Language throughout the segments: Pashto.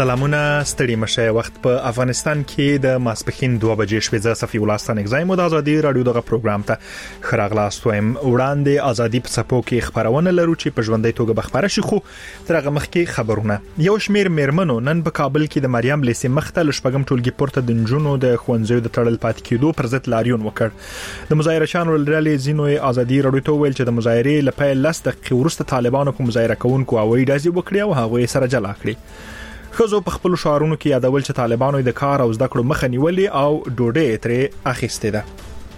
سلامونه ستړي مشه وخت په افغانستان کې د ماسپخین 2 بجې شوې ز صفي ولستان اگزایم د ازادي رادیو دغه پروګرام ته خراغلاست وایم وړاندې ازادي په صفو کې خبرونه لرو چې په ژوندۍ توګه بخبره شي خو ترغه مخ کې خبرونه یو شمیر میرمنو نن په کابل کې د مریم لیسې مختل شپږم ټولګي پورته د جنونو د خوندزیو د تړل پات کېدو پر ضد لاریون وکړ د مظاهره شانو لرلې زینو ازادي رادیو ته ویل چې د مظاهره لپاره لاس د قورست طالبانو په مظاهره کوونکو اوې دازي وکړي او هغه سره جلا کړی خزو په خپل شعارونو کې یادول چې طالبانو د کار او زده کړو مخه نیولې او ډوډۍ ترې اخیستې ده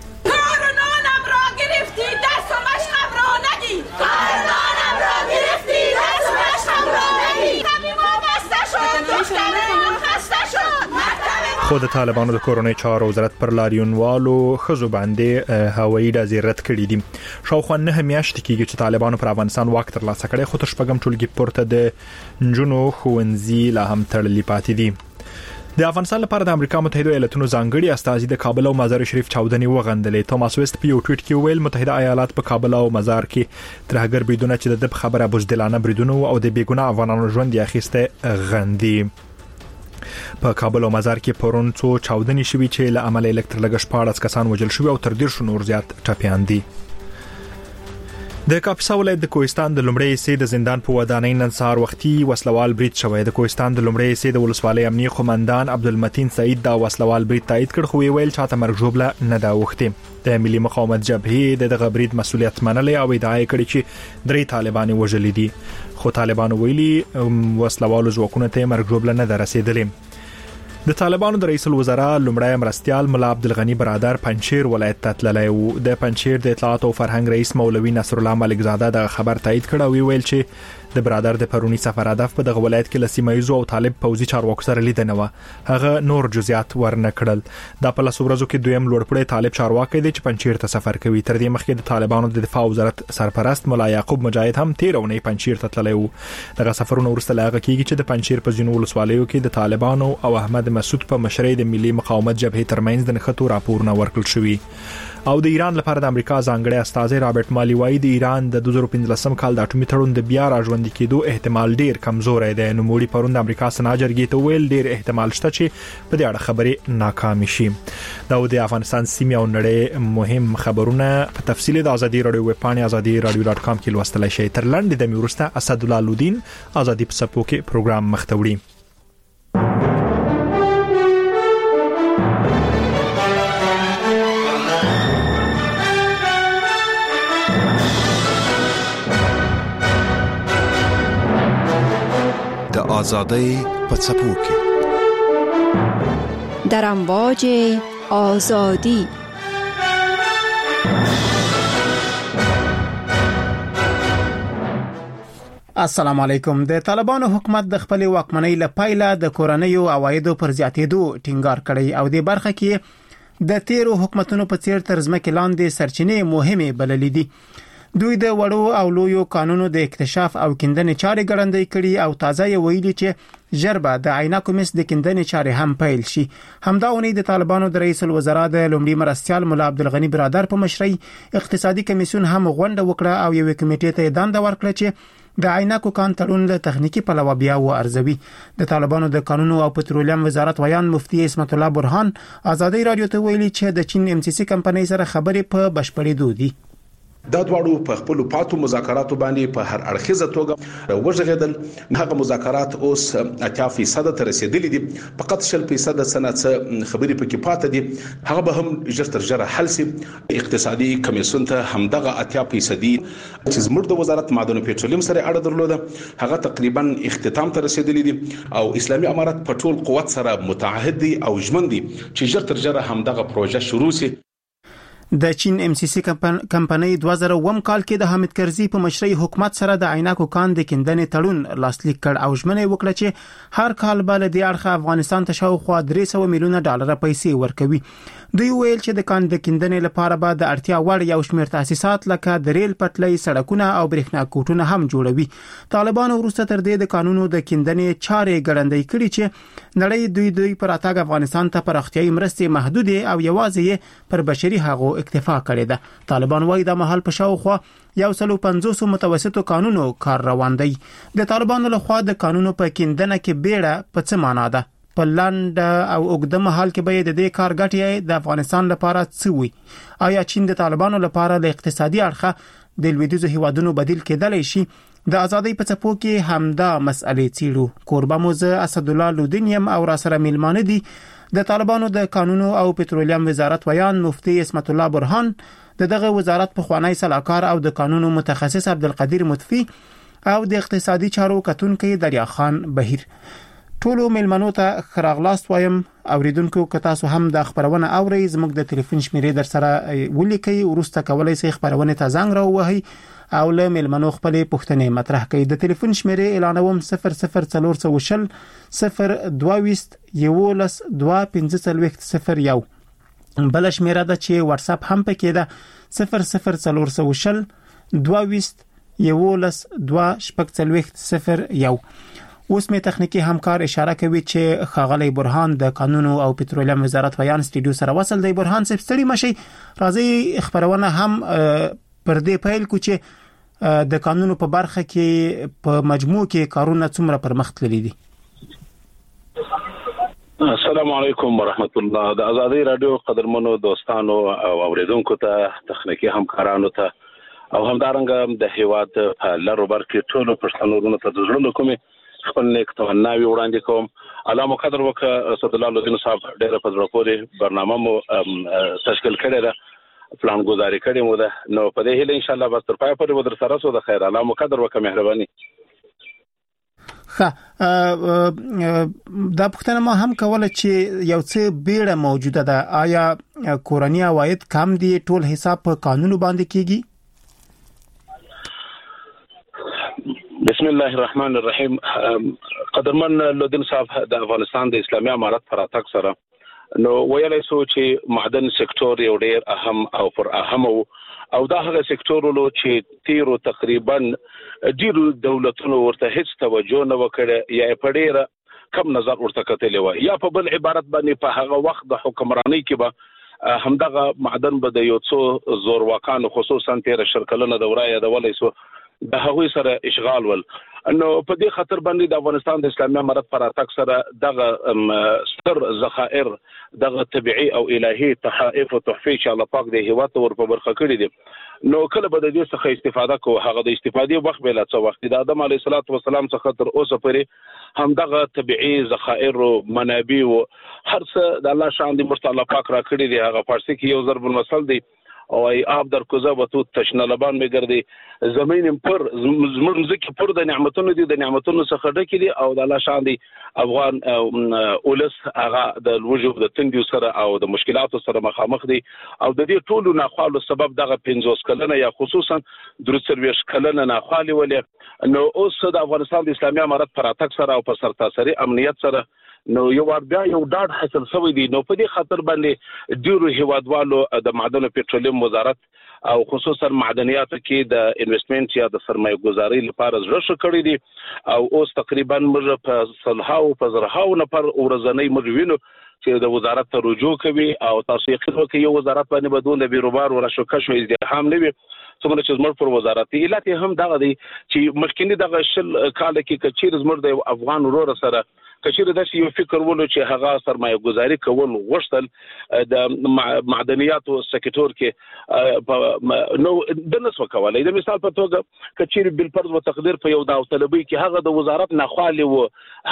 خو د طالبانو د کورونی چارو وزارت پر لاریونوالو خزو باندې هوایي ډزې رد کړې دي شاوخوا 9 میاشتې کېږي چې طالبانو پر افغانستان واک ترلاسه کړی خو تشپږم ټولګي پورته د جنونو خوندزي لا هم تړلې پاتې دي د افغانستان لپاره د امریکا متحده ایالاتونو ځانګړي استازي د کابل او مزار شریف چاودنې وغندلې توماس ویست په یو ټویټ کې ویل متحده ایالات په کابل او مزار کې ترهګر بریدونه چې د خبره بوزدلانه بریدونه او د بیګونه افغانانو ژوند یې اخیسته غندي په کابل او مزار کې پرون څو چاودنې شوې چې له عمل الکترلګش 14 کسان وژل شوي او تر 10 نور زیات ټپيان دي د کاپیسا ولایت د کوهستان د لومړی حصے د زندان په ودانۍ نن سهار وختي وسلوال برید شوی د کوهستان د لومړی حصے د ولسوالۍ امنیه قومندان عبدالمتین سعید دا وسلوال برید تایید کړ خو ویل چاته مرګ جوړه نه دا وخته د ملي مقاومت جبهې دغه برید مسولیت منلې او ادعا کړې چې 3 طالبان وژل دي خو طالبان ویلي وسلوالو ځواکونه ته مرګ جوړه نه درسېدلې د طالبانو د رئیس الوزرا لومړی مرستيال مولا عبدالغنی برادر پنځیر ولایت ته تللی و د پنځیر د اطلاعات او فرهنګ رئیس مولوی نصر الله ملک زاده د خبر تایید کړ او ویل چې د برادر د پرونی سفر هدف په دغه ولایت کې لسیمایزو او طالب پوزي چارواکو سره لیدنه و هغه نور جزئیات ورنه کړل د په لاسو ورځو کې دویم لوړپوړی طالب چارواکي د پنځیر ته سفر کوي تر دې مخکې د طالبانو د دفاع وزارت سرپرست مولا یعقوب مجاهد هم 13 اونۍ پنځیر ته تللی و دغه سفرونه ورسته لاغه کیږي چې د پنځیر په ځینو ولسوالیو کې د طالبانو او احمد مسعود په مشرۍ د ملي مقاومت جبهې ترمنځ د نښتو راپورونه ورکړل شوی او د ایران لپاره د امریکا ځانګړي استازي رابرټ مالی وايي د ایران د 2015 کال د اټومي تړون د بیا راژوندي کېدو احتمال ډیر کمزوري دی نو موړي پروند د امریکا سنا جرګې ته ویل ډیر احتمال شته چې په دې اړه خبرې ناکام شي دا د افغانستان سیمه او نړۍ مهم خبرونه په تفصیل د ازادي رادیو ویب پاڼه azadiradio.com کې لوستلای شئ تر لاندې د میورسته اسد الله لودین ازادي په سپو کې پروګرام مختوړي آزادی په څپو کې در امواج آزادی السلام علیکم د طالبانو حکومت د خپل واکمنۍ لپاره د کورنیو عوایدو پر زیاتېدو ټینګار کړی او د برخه کې د تیرو حکومتونو په څیر تر ځمکې لاندې سرچینې مهمه بللې دي دوی د وړو او لویو قانونو د اکتشاف او کیندنې چارې ګړندۍ کړي او تازه یې ویلي چې ژربه د عینکو مس د کیندنې چارې هم پیل شي همداونی د طالبانو د رئیس الوزرا د لومړي مرستيال مولا عبدالغنی برادر په مشرۍ اقتصادي کمیسیون هم غونډه وکړه او یو کمیټې ته دنده ورکړه چې د عینکو کان تړون له تخنیکی پلوه بیا و ارزوي د طالبانو د قانونو او پټرولیم وزارت ویان مفتي اسمت الله برهان ازادي رادیو ته ویلي چې د چین ام سی سی کمپنۍ سره خبرې په بشپړېدو دي دا دواړو په خپل پاتو مذاکراتو باندې په هر اړخیزه توګه وژغېدل هغه مذاکرات اوس 80% ته رسیدلي دي فقط 0% صنعت خبرې پکې پاتې دي هغه به هم ژر تر ژره حل شي اقتصادي کمیسیون ته همدغه 80% چې زموږ د وزارت معدن او پټرولیم سره اړه درلوده هغه تقریبا اختتام ته رسیدلي دي او اسلامي امارات په ټول قوت سره متعهد دي او ژمن دي چې ژر تر ژره همدغه پروژه شروع شي د چین ام سی سی کمپنۍ 2001 کال کې د حامد کرزي په مشرۍ حکومت سره د عینکو کان د کیندنې تړون لاسلیک کړ او ژمنه وکړه چې هر کال به د اړخ افغانستان ته شاوخوا $300 میلیونه پیسې ورکوي دوی ویل چې د کاندکندنې لپاره به د اړتیا وړ یو شمېر تاسیسات لکه د ریل پټلۍ، سړکونه او برېښنا کوټونه هم جوړوي. طالبانو وروسته تر دې د قانونو د کیندنې چارې ګړندۍ کړي چې نړۍ دوی پر اتاګ افغانستان ته پراختیايي مرستې محدودې او یوازې پر بشري حقوقو اکتفا کړې ده. طالبان وايي د مهال په شاوخوا 150 متوسطو قانونو کار روان دی. د طالبانو لخوا د قانونو په کیندنه کې بیړه په څه معنا ده؟ په لاند او اوږده مهال کې به د دې کار ګټې د افغانستان لپاره څه وي؟ آیا چین د طالبانو لپاره د اقتصادي اړخه د لویدیځو هیوادونو بدیل کېدلی شي؟ د ازادۍ په څپو کې همدا مسئلې څیړو. کوربه مو زه اسدالله لودینیم او را سره میلمانه دي د طالبانو د قانونو او پټرولیم وزارت ویان مفتي اسمت الله برهان، دغه وزارت په خوانی صلاحکار او د قانونو متخصص عبدالقدیر مطفی او د اقتصادي چارو کتونکي دریا خان بهیر. ټولو میلمنو ته خراغلاست وایم. اوریدونکو که تاسو هم د خبرونه اورئ، زموږ د ټلیفون شمیرې در سره ولیکئ، ورسته کولای شئ خبرونه ته زنګ راووهئ او له میلمنو خپلې پوښتنې مطرح کړئ. د ټلیفون شمیرې اعلانوم 00420 022 11 25001. بل شمیره ده چې واتس اپ هم پکې ده 00420 22 11 25001. اوس می تخنیکی همکار اشاره کوي چې خاغلی برهان د قانونو او پټرولیم وزارت ویان سټډیو سره وصل دی. برهان صاحب ستړي مشي، راځي خبرونه هم پر دې پیل کو چې د قانونو په برخه کې په مجموع کې کارونه څومره پرمخ تللي دي. السلام علیکم ورحمت الله. د ازادۍ رادیو قدرمنو دوستانو او اوریدونکو ته، تخنیکی همکارانو ته او همدارنګه د هیواد په لارو بر کې ټولو پښتنو ته د زړه کومي خپل نیک تمناوي وړاندې کوم. الله مو قدر وکړه. اسدالله لودین صاحب ډېر په زړه پورې برنامه مو تشکیل کړی ده، پلان گزاري کړی مو ده، نو په دې هیله ان شاء الله بس تر پای پورې ودر سره سو د خیر. الله مو قدر وکړه، مهرباني. دا پوښتنه ما هم کوله چې یو څه بیړه موجوده ده. آیا کورنی عواید کم دي؟ ټول حساب په قانونو باندې کیږي؟ بسم الله الرحمن الرحیم. قدرمن لودین صاحب د افغانستان د اسلامي امارت پر اتاک سره نو ویلای سو چې معدن سکتور یو ډیر اهم او پر اهم او دا هغه سکتورونو چې تیرو تقریبا ډیرو دولتونو ورته هیڅ توجه نه وکړه یا په ډیره کم نظر ورته کتلی و، یا په بل عبارت باندې په هغه وخت د حکمرانی کې به همدغه معدن به د یو څو زورواکانو خصوصا 13 کلونه دوره یادولای سو د هغوی سره اشغال ول. نو په دې خاطر باندې د افغانستان د اسلامي امارت پر اتاک سره دغه ستر ذخائر، دغه طبيعي او الهي تحائف او تحفې چې الله پاک د هیواد ور په برخه کړی دي. نو کله به د دې څخه استفاده کوو، هغه د استفادې وخت به لا څه وخت د آدم علیه السلام څخه تر اوسه پورې هم دغه طبيعي ذخائر او منابع او هر څه د الله شان دي مشت الله پاک را کړی دي. هغه فارسی کې یو ضرب المثل دی او ای آب در کوزه و تو تشنه لبان میگردی زمین پر زمرمزکی پر د نعمتونو دي، د نعمتونو څخه ډکې دي او د الله شان دي افغان اولس هغه د وجوب د تندیو سره او د مشکلاتو سره مخامخ دي او د دې ټولو ناخوالو سبب دغه 50 کلنه یا خصوصا 23 کلنه ناخوالي ولې. نو اوس د افغانستان د اسلامي امارت پر اتاک سره او په سرتاسري امنیت سره نو یو بیا یو ډاډ حاصل شوی دی. نو په دې خاطر باندې ډیرو هیوادوالو د معدن او پټرولیم وزارت او خصوصا معدنیاتو کې د انویسټمنټ یا د سرمایه گذاري لپاره زړه کړی دي او اوس تقریبا موږ په صلحاو په زرهاو نفر ورځنی مجوینو چې د وزارت ته رجوع کوي او تاسو یقین وکړئ یو وزارت باندې بدون د بیروبار او راشوکه شو ازدحام نه وي. څومره چې زموږ پر وزارت علت هم دغه دی چې مخکینی دغه شل کال کې کچیر زموږ د افغان ورور سره کچیر د یو فکر ولو چې هغه سرمایه گذاري کول غوښتل د معدنیاتو سکتور کې نو د نسو کولای. د مثال په توګه کچیر بل فرض و تقدیر په یو داوطلبي کې هغه د وزارت ناخوالي و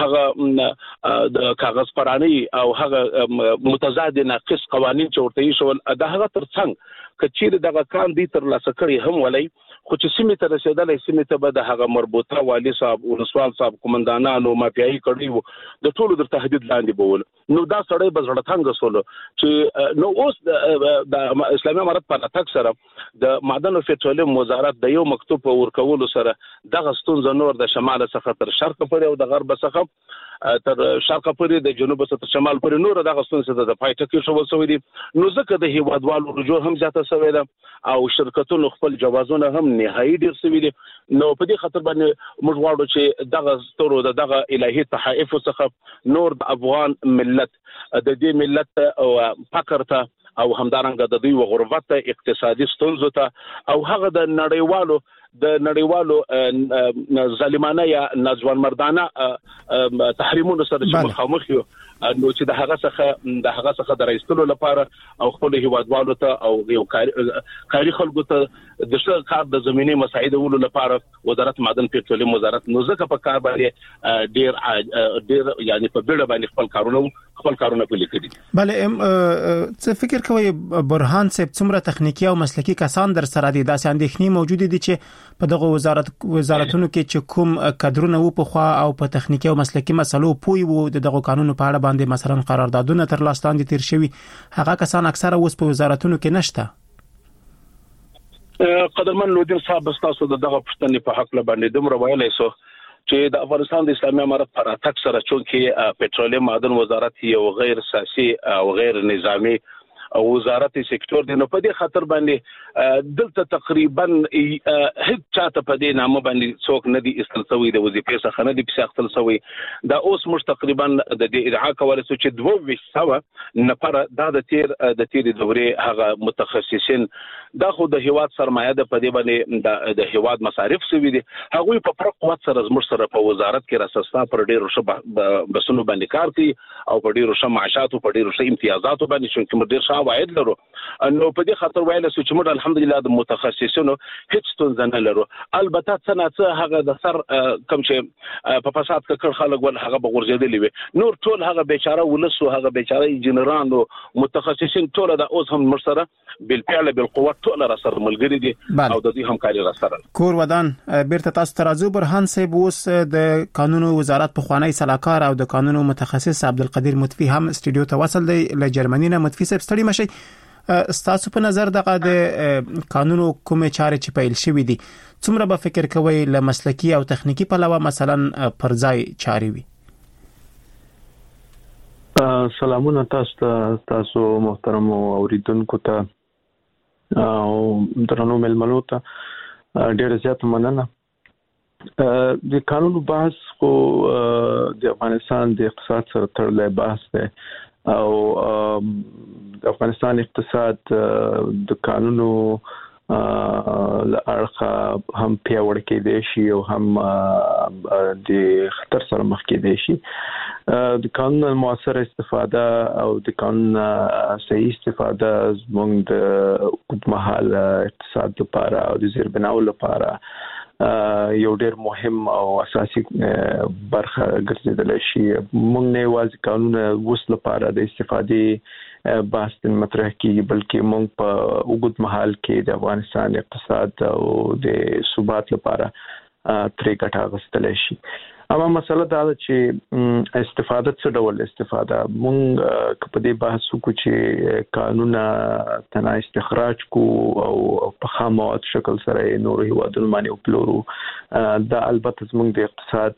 هغه د کاغذ پرانی او هغه متضاد ناقص قوانين چې ورته شول د هغه ترڅنګ کچیر دغه کان دي تر لاسه کړی هم ولای خو چې سیمه ته رسیدلې سیمه ته به د هغه مربوطه والی صاحب او رسوال صاحب قومندانانو مافیایي کړی وو د ټولو در تهدید لاندې بول. نو دا سړی بزړه څنګه سولو چې نو اوس د اسلامي امارت په اتاک سره د معدن او پټرولیم وزارت د یو مکتوب ورکولو سره دغه ستونزه نور د شمال څخه تر شرق پورې او د غرب څخه تر شرق پورې د جنوب څخه تر شمال پورې نور دغه ستونزه د پای ټکی شو وسوي دي نو ځکه د هیوادوالو رجوع هم زیاته شوې ده او شرکتونو خپل جوازونه هم نهایی ډیر شوي دي نو په دې خاطر باندې موږ غواړو چې دغه ستورو دغه الهي تحائف څخه نور د افغان ملت د دې ملت او فقر ته او همدارنګه د دوی غربت اقتصادي ستونزو ته او هغه د نړیوالو ظالمانه یا ناځوان مردانه تحریمونو سره چې مخامخ یو نو چې د هغه څخه د رئیسلو لپاره او خپل هیوادوالو ته او یو کاری خلکو ته د څه کار د زميني مساعدولو لپاره وزارت معدن پټرولیم وزارت نو ځکه په کار باندې ډیر یعنی په بیړه باندې خپل کارونه پلي کړي بله څه فکر کوي برهان صاحب څومره تخنیکی او مسلکی کسان در سره دي داسې اندېښنې موجود دي چې په دغه وزارتونو کې چې کوم کادرونه وو په خوا او په تخنیکی او مسلکی مسلو پوي وو دغه قانونو په اړه باندې مثلا قراردادونه تر لاس لاندې تیر شوي هغه کسان اکثره اوس په وزارتونو کې نشته قدرمن لودین صاحب تاسو دغه پښتنې په حق باندې دومره ویلای سو چې د افغانستان د اسلامي امارت پر اتاک سره چونکې پټرولیم معدن وزارت یو غیر سیاسي او غیر نظامی او وزارت سکتور دی نو په دې خاطر باندې دلته تقریبا هیڅ چاته په دې نامه باندې څوک نه دي استلسوي د وظیفې څخه نه دي پسختل سوی دا اوس مش تقریبا د دې ادعا کوله چې 200 نفر د تیر دورې هغه متخصصین دا خو د هیواد سرمایه ده په دې باندې د هیواد مصارف سوي دي هغه په پرق قوت سره زموږ سره په وزارت کې راسستا پر ډیرو شبه بسونو باندې کار کوي او په ډیرو شمه معاشات او په ډیرو شمه امتیازات باندې چې موږ ډیر واید لرو نو په دې خاطر ویل چې موږ الحمدلله د متخصصینو هیڅ ستونزه نه لرو البته څنګه هغه د سر کم چې په فساد کې خلک ول هغه بغورځېدلی وي نور ټول هغه بیچاره ولسو هغه بیچاره انجنیران او متخصصین ټول د اوس هم مرسره بالفعل بالقوه ټول را سره ملګری دي او د دې همکاري را سره کور ودان بیرته تاسو ترازو برهان صاحب اوس د قانونو وزارت په خوانی صلاحکار او د قانونو متخصص عبدالقدیر مطفی هم استودیو ته وصل دی له جرمني نه مطفی صاحب ستړي مشي ستاسو په نظر دغه د قانونو کومه چارې چې پیل شوې دي څومره به فکر کوي له مسلکی او تخنیکی په علاوه مثلا پرځای چاري وي سلامونه تاسو محترم اوریدونکو ته او درنو ملمنو ته ډیر زیات مننه د قانون بحث خو د افغانستان د اقتصاد سره تړلی بحث دی او د افغانستان اقتصاد د قانونو لارخه هم پیاوړ کېدای شي او هم د خطر سره مخ کېدای شي د قانون موثر استفاده او د قانون صحیح استفاده زموږ د اوږدمهاله اقتصاد لپاره او د زیربناو لپاره یو ډېر مهم او اساسي برخه ګرځیدل شي موږ نه یوازې قانون وسله لپاره د استفادې بحث مطرح کیږي بلکې موږ په وګړو محل کې د افغانستان اقتصاد او د ثبات لپاره ترې ګټه اخیستل شي اما مسله دا ده چې استفاده څه ډول استفاده موږ په دې بحث وکړو چې قانون تنا استخراج کو او په خاموات شکل سره نور هیوادونو باندې وپلورو دا البته زموږ د اقتصاد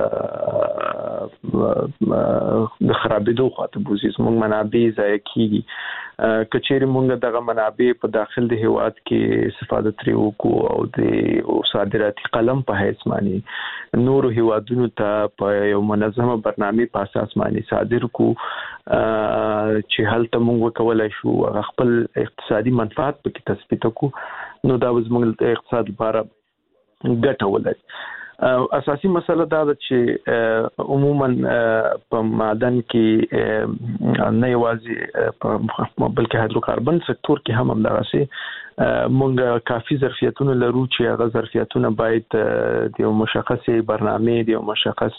د خرابېدو خاطر بوزي زموږ منابع ضایع کیږي کچېری موږ دغه منابع په داخل د هیواد کې استفاده ترې وکړو او د صادراتي قلم په حیث باندې نور هیوادونو ته په یو منظمه برنامه په اساس باندې صادر کو چې هلته موږ وکولای شو خپل اقتصادي منفعت پکې تثبیت کو نو دا زموږ اقتصاد لپاره ګټه ولري اساسي مسله دا ده چې عموما په معدن کې نه یوازې په بلکې هایدروکاربن سکتور کې هم همدغسي مونږ کافي ظرفیتونه لرو چې هغه ظرفیتونه باید د یو مشخصې برنامه د یو مشخص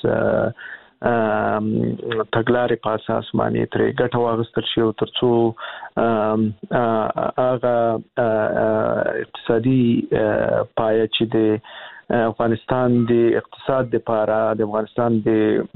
تګلارې په اساس باندې ترې ګټه واخیستل شي او ترڅو هغه اقتصادي پایه چې د افغانستان د اقتصاد لپاره د افغانستان د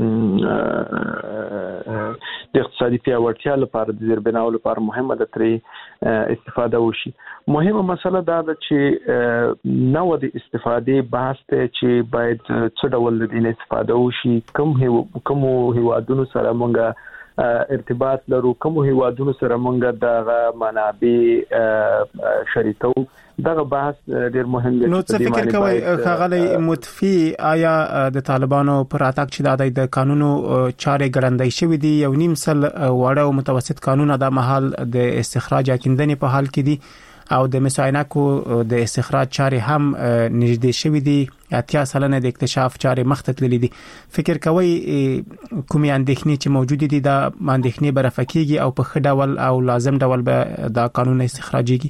اقتصادي پیاوړتیا لپاره د زیربناو لپاره مهمه ده ترې استفاده وشي. مهمه مسله دا ده چې نو د استفادې بحث ته چې باید څه ډول د استفاده وشي، کوم هیوادونو سره مونږه ارتباط لرو، کوم هیوادونو سره مونږ د منابع شریکو. دغه بحث ډیر مهم دی. نو څه فکر کوي ښاغلی متفي، آیا د طالبانو پر اتاک چې د قانونو چارې ګړندۍ شوې دي، یو نیم سل وړه او متوسط قانون د مهال د استخراج کیندنې په حال کې دي او د مساینکو د استخراج چارې هم نږدې شوې دي، 80% د اکتشاف چارې مخته تللې دي. فکر کوي کومې اندېښنې چې موجود دي دا اندېښنې برافقېږي او په ښه ډول او لازم ډول به دا قانون استخراجيږي؟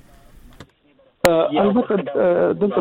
البته دلته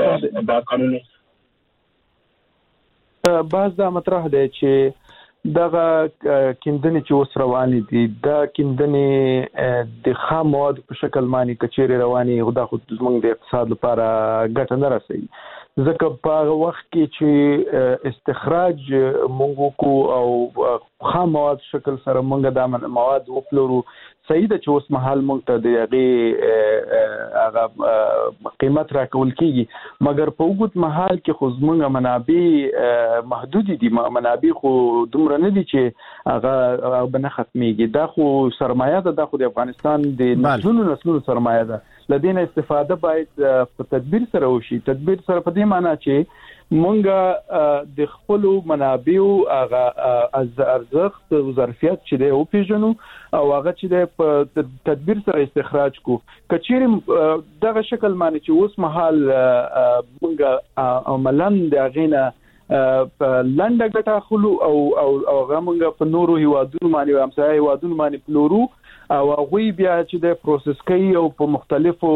بعض دا مطرح دی چې دغه کیندنې چې اوس روانې دي، دا کیندنې د خام مواد په شکل باندې کچېرې روانې، دا خو زموږ د اقتصاد لپاره ګټه نه رسوي، ځکه په هغه وخت کې چې استخراج موږ کو او خام مواد شکل سره موږ د مواد وپلورو، صحیح ده چې اوس مهال موږ ته د هغه قیمت راکول کیږي، مګر په وګت مهال کې خو زموږ منابع محدود دي، منابع خو دومره نه دي چې هغه بنه ختميږي. دا خو سرمایه ده، دا خو د افغانستان د نسلونو سرمایه ده. لدينا استفاده باید په تدبیر سره وشي. تدبیر سره په دې معنی چې مونږه د خپل منابع هغه ارزښت او ظرفیت چې دی او پیژنو او هغه چې دی په تدبیر سره استخراج کو. کچېرې دغه شکل معنی چې اوس مهال مونږه عملاً د غینه لنډه ګټه خلو او هغه مونږه په نورو هیوادونو باندې او همسایه هیوادونو باندې پلورو او هغه بیا چې د پروسس کوي او په مختلفو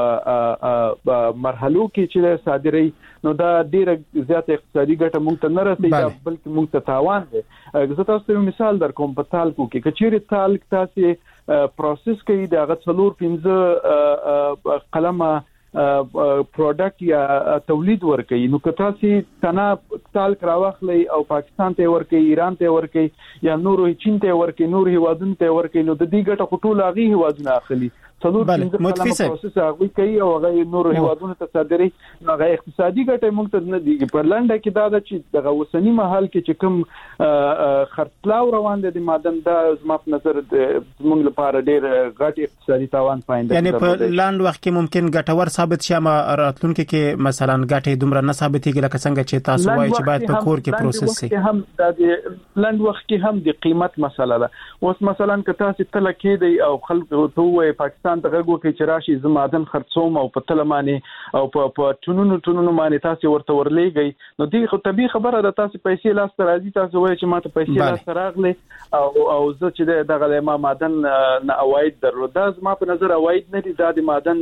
مرحلو کې چې صادري، نو دا ډیره زیاته اقتصادي ګټه مونږ ته نه رسېږي بلکې مونږ ته تاوان دی. زه تاسو ته مثال درکوم. په تالکو کې کچېرې تالک تاسو پروسس کوي، دا غو 4-5 قلمه پروډکټ یا تولید ورکړي، نو که تاسو تنه تالک راوخلي او پاکستان ته ورکړي، ایران ته ورکړي یا نورو چین ته ورکړي، نورو هیوادونو ته ورکړي، نو د دې ګټه خټول هغه هیوادونه اخلي. متفي صاحب پروسس هغه کوي او هغه نورو هیوادونو ته صادري، هغه اقتصادي ګټه موږ ته نه دیږي. په لنډه کې دا چې د اوسنی مهال کې چې کوم خرڅلاو روان دي د معدن، دا زما په نظر موږ لپاره ډېر غټ اقتصادي تاوان پاینده. یعنی په لاند وخت کې ممکن ګټور ثابت شي، اما راتلونکي کې مثلا ګټه دومره نه ثابتېږي لکه څنګه چې تاسو وایي چې باید په کور کې پروسس شي. هم د لاند وخت کې هم د قیمت مسله ده. اوس مثلا که تاسو تل کې دی او خلک ته وایي پاکستان ته غوږ کې چې راشي زمادن خرڅوم او په تلمانه او په ټونونو باندې تاسو ورته ورلېږي، نو دې خو طبيعي خبره ده. تاسو پیسې لاس ته راځي، تاسو وایي چې ماته پیسې لاس ته راغلي او زه چې دغه ما معدن نه اواید درلوده، زما په نظر اواید نه دي، دا د معدن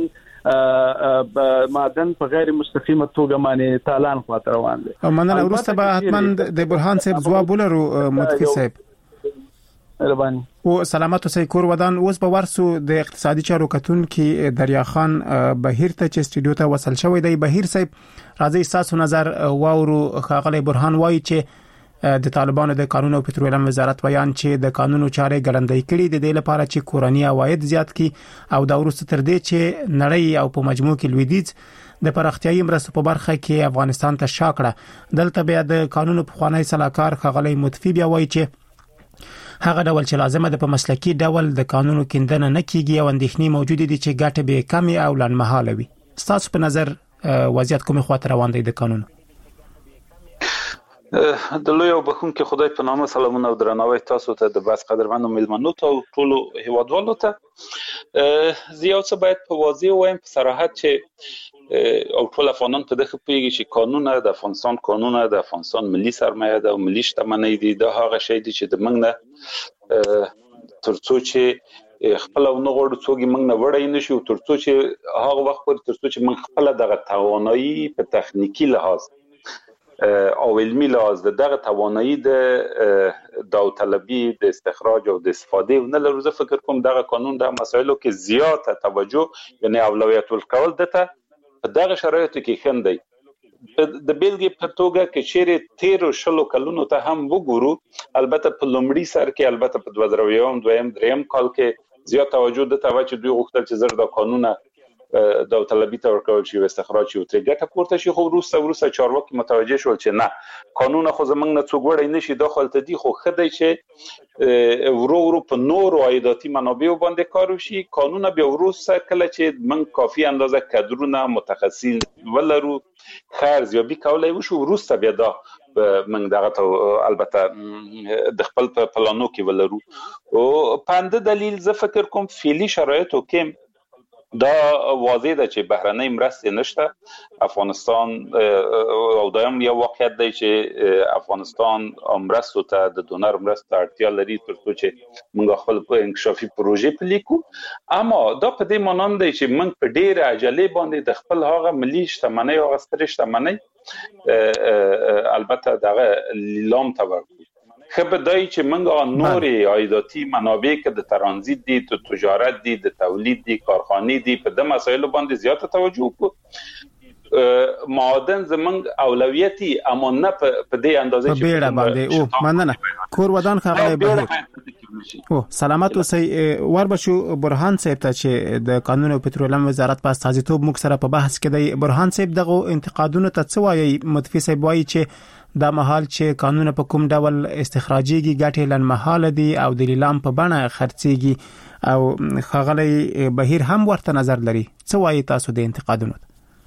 په غیر مستقیمه توګه باندې تالان خاطر روان دي. او مننه. وروسته به حتما د برهان صاحب ځواب ولرو. متفي صاحب ربانی او سلامت اوسئ. کور ودان اوس به ورسو د اقتصادي چارو کتون کې دریا خان بهیر ته چې استودیو ته وصل شوی دی. بهیر صاحب راځي تاسو نظر واورو. ښاغلی برهان وایي چې د طالبانو د قانون او پټرولیم وزارت بیان چې د قانونو چارې ګړندۍ کړي د دې لپاره چې کورنی عواید زیات کړي او دا ورسته تر دې چې نړۍ او په مجموع کې لویدیځ د پراختیايي مرستو په برخه کې افغانستان ته شاکړه. دلته بیا د قانونو په خوانی صلاحکار ښاغلی متفي بیا وایي چې هغه ډول چې لازمه ده په مسلکي ډول د قانونو کیندنه نه کیږي او اندېښنې موجوده دي چې ګټه به کمی او لنډمهاله وي. تاسو په نظر وضعیت کومه خاطر روان دی د قانون؟ د لوی او بخون کې خدای په نامه سلامونه او درناوی تاسو ته د بس قدرمنو ملمنو ته او ټول هیوادوالو ته. زیات څه باید په واضح وایم په صراحت چې او ټول افغانان په دغه پیږي چې قانون د افغانستان ملي سرمایه ده او ملي شتمنۍ دي. دا هغه شی دی چې د موږ نه ترڅو چې خپل او نه غوړو څوګي موږ نه وړای نشو، ترڅو چې هغه وخت پورې ترڅو چې موږ خپل دغه توانایي په تخنیکی لحاظ او علمي لحاظ دغه توانایي د داوطلبي د استخراج او د استفاده نه لرو. زه فکر کوم دغه قانون د مسایلو کې زیاته توجه یعنی اولویت ورکول دته په دغه شرایطو کې خندي د بیلګې په توګه کې چیرې 13 کلونو ته هم وګورو، البته په لومړي سر کې، البته په 2001 دویم کال کې زیات توجه د توجه چې دوی غوښتل چې زر د قانون د طلبي ته ورکول شي او استخراج شي او ترې ګټه پورته شي، خو وروسته چارواکي متوجه شول چې نه، قانون خو زمنګ نه څوک وړي نشي داخل ته دي، خو خدای چې ورو په نور عایداتي منابع باندې کار وشي. قانون بیا وروسته کله چې من کافي اندازه کادرونه متخصصین ولرو خرج یا بي کولای وشو، وروسته بیا دا من دغه البته د خپل پلانو کې ولرو. او پاند دلیل زه فکر کوم فعلی شرایطو کې دا واضح ده چې بهرنۍ مرستې نشته. افغانستان او دایم یو واقعیت دی چې افغانستان مرستو ته د ډونر مرستو اړتیا لري ترڅو چې موږ خپل انکشافي پروژې پلیکو. اما دا په دې معنی نه دی چې موږ په ډېر عجله باندې د خپل هغه ملي شتمنۍ او ستر شتمنۍ البته دغه لیلام ته ورکو. خبر دای چې موږ نورې عایداتي منابع کې د ترانزیت دي، د تجارت دي، د تولید دي، کارخانې دي، په د مسایلو باندې زیاته توجه وکړو. معادن زمونږ اولویتي اما نه په دې اندازه چې په بیړه باندې او مننه کور ودان خغلی بهیر او سلامت اوسئ. وربشو برهان صاحب ته چې د قانون او پټرولیم وزارت په استازیتوب موږ سره په بحث کې دی. برهان صاحب دغه انتقادونو ته څه وایي؟ متفق صاحب وایي چې دا مهال چې قانون په کوم ډول استخراجيږي ګټې لنمحاله دي او د لیلام په بڼه خرڅيږي او خغلی بهیر هم ورته نظر لري. څه وایي تاسو د انتقادونو؟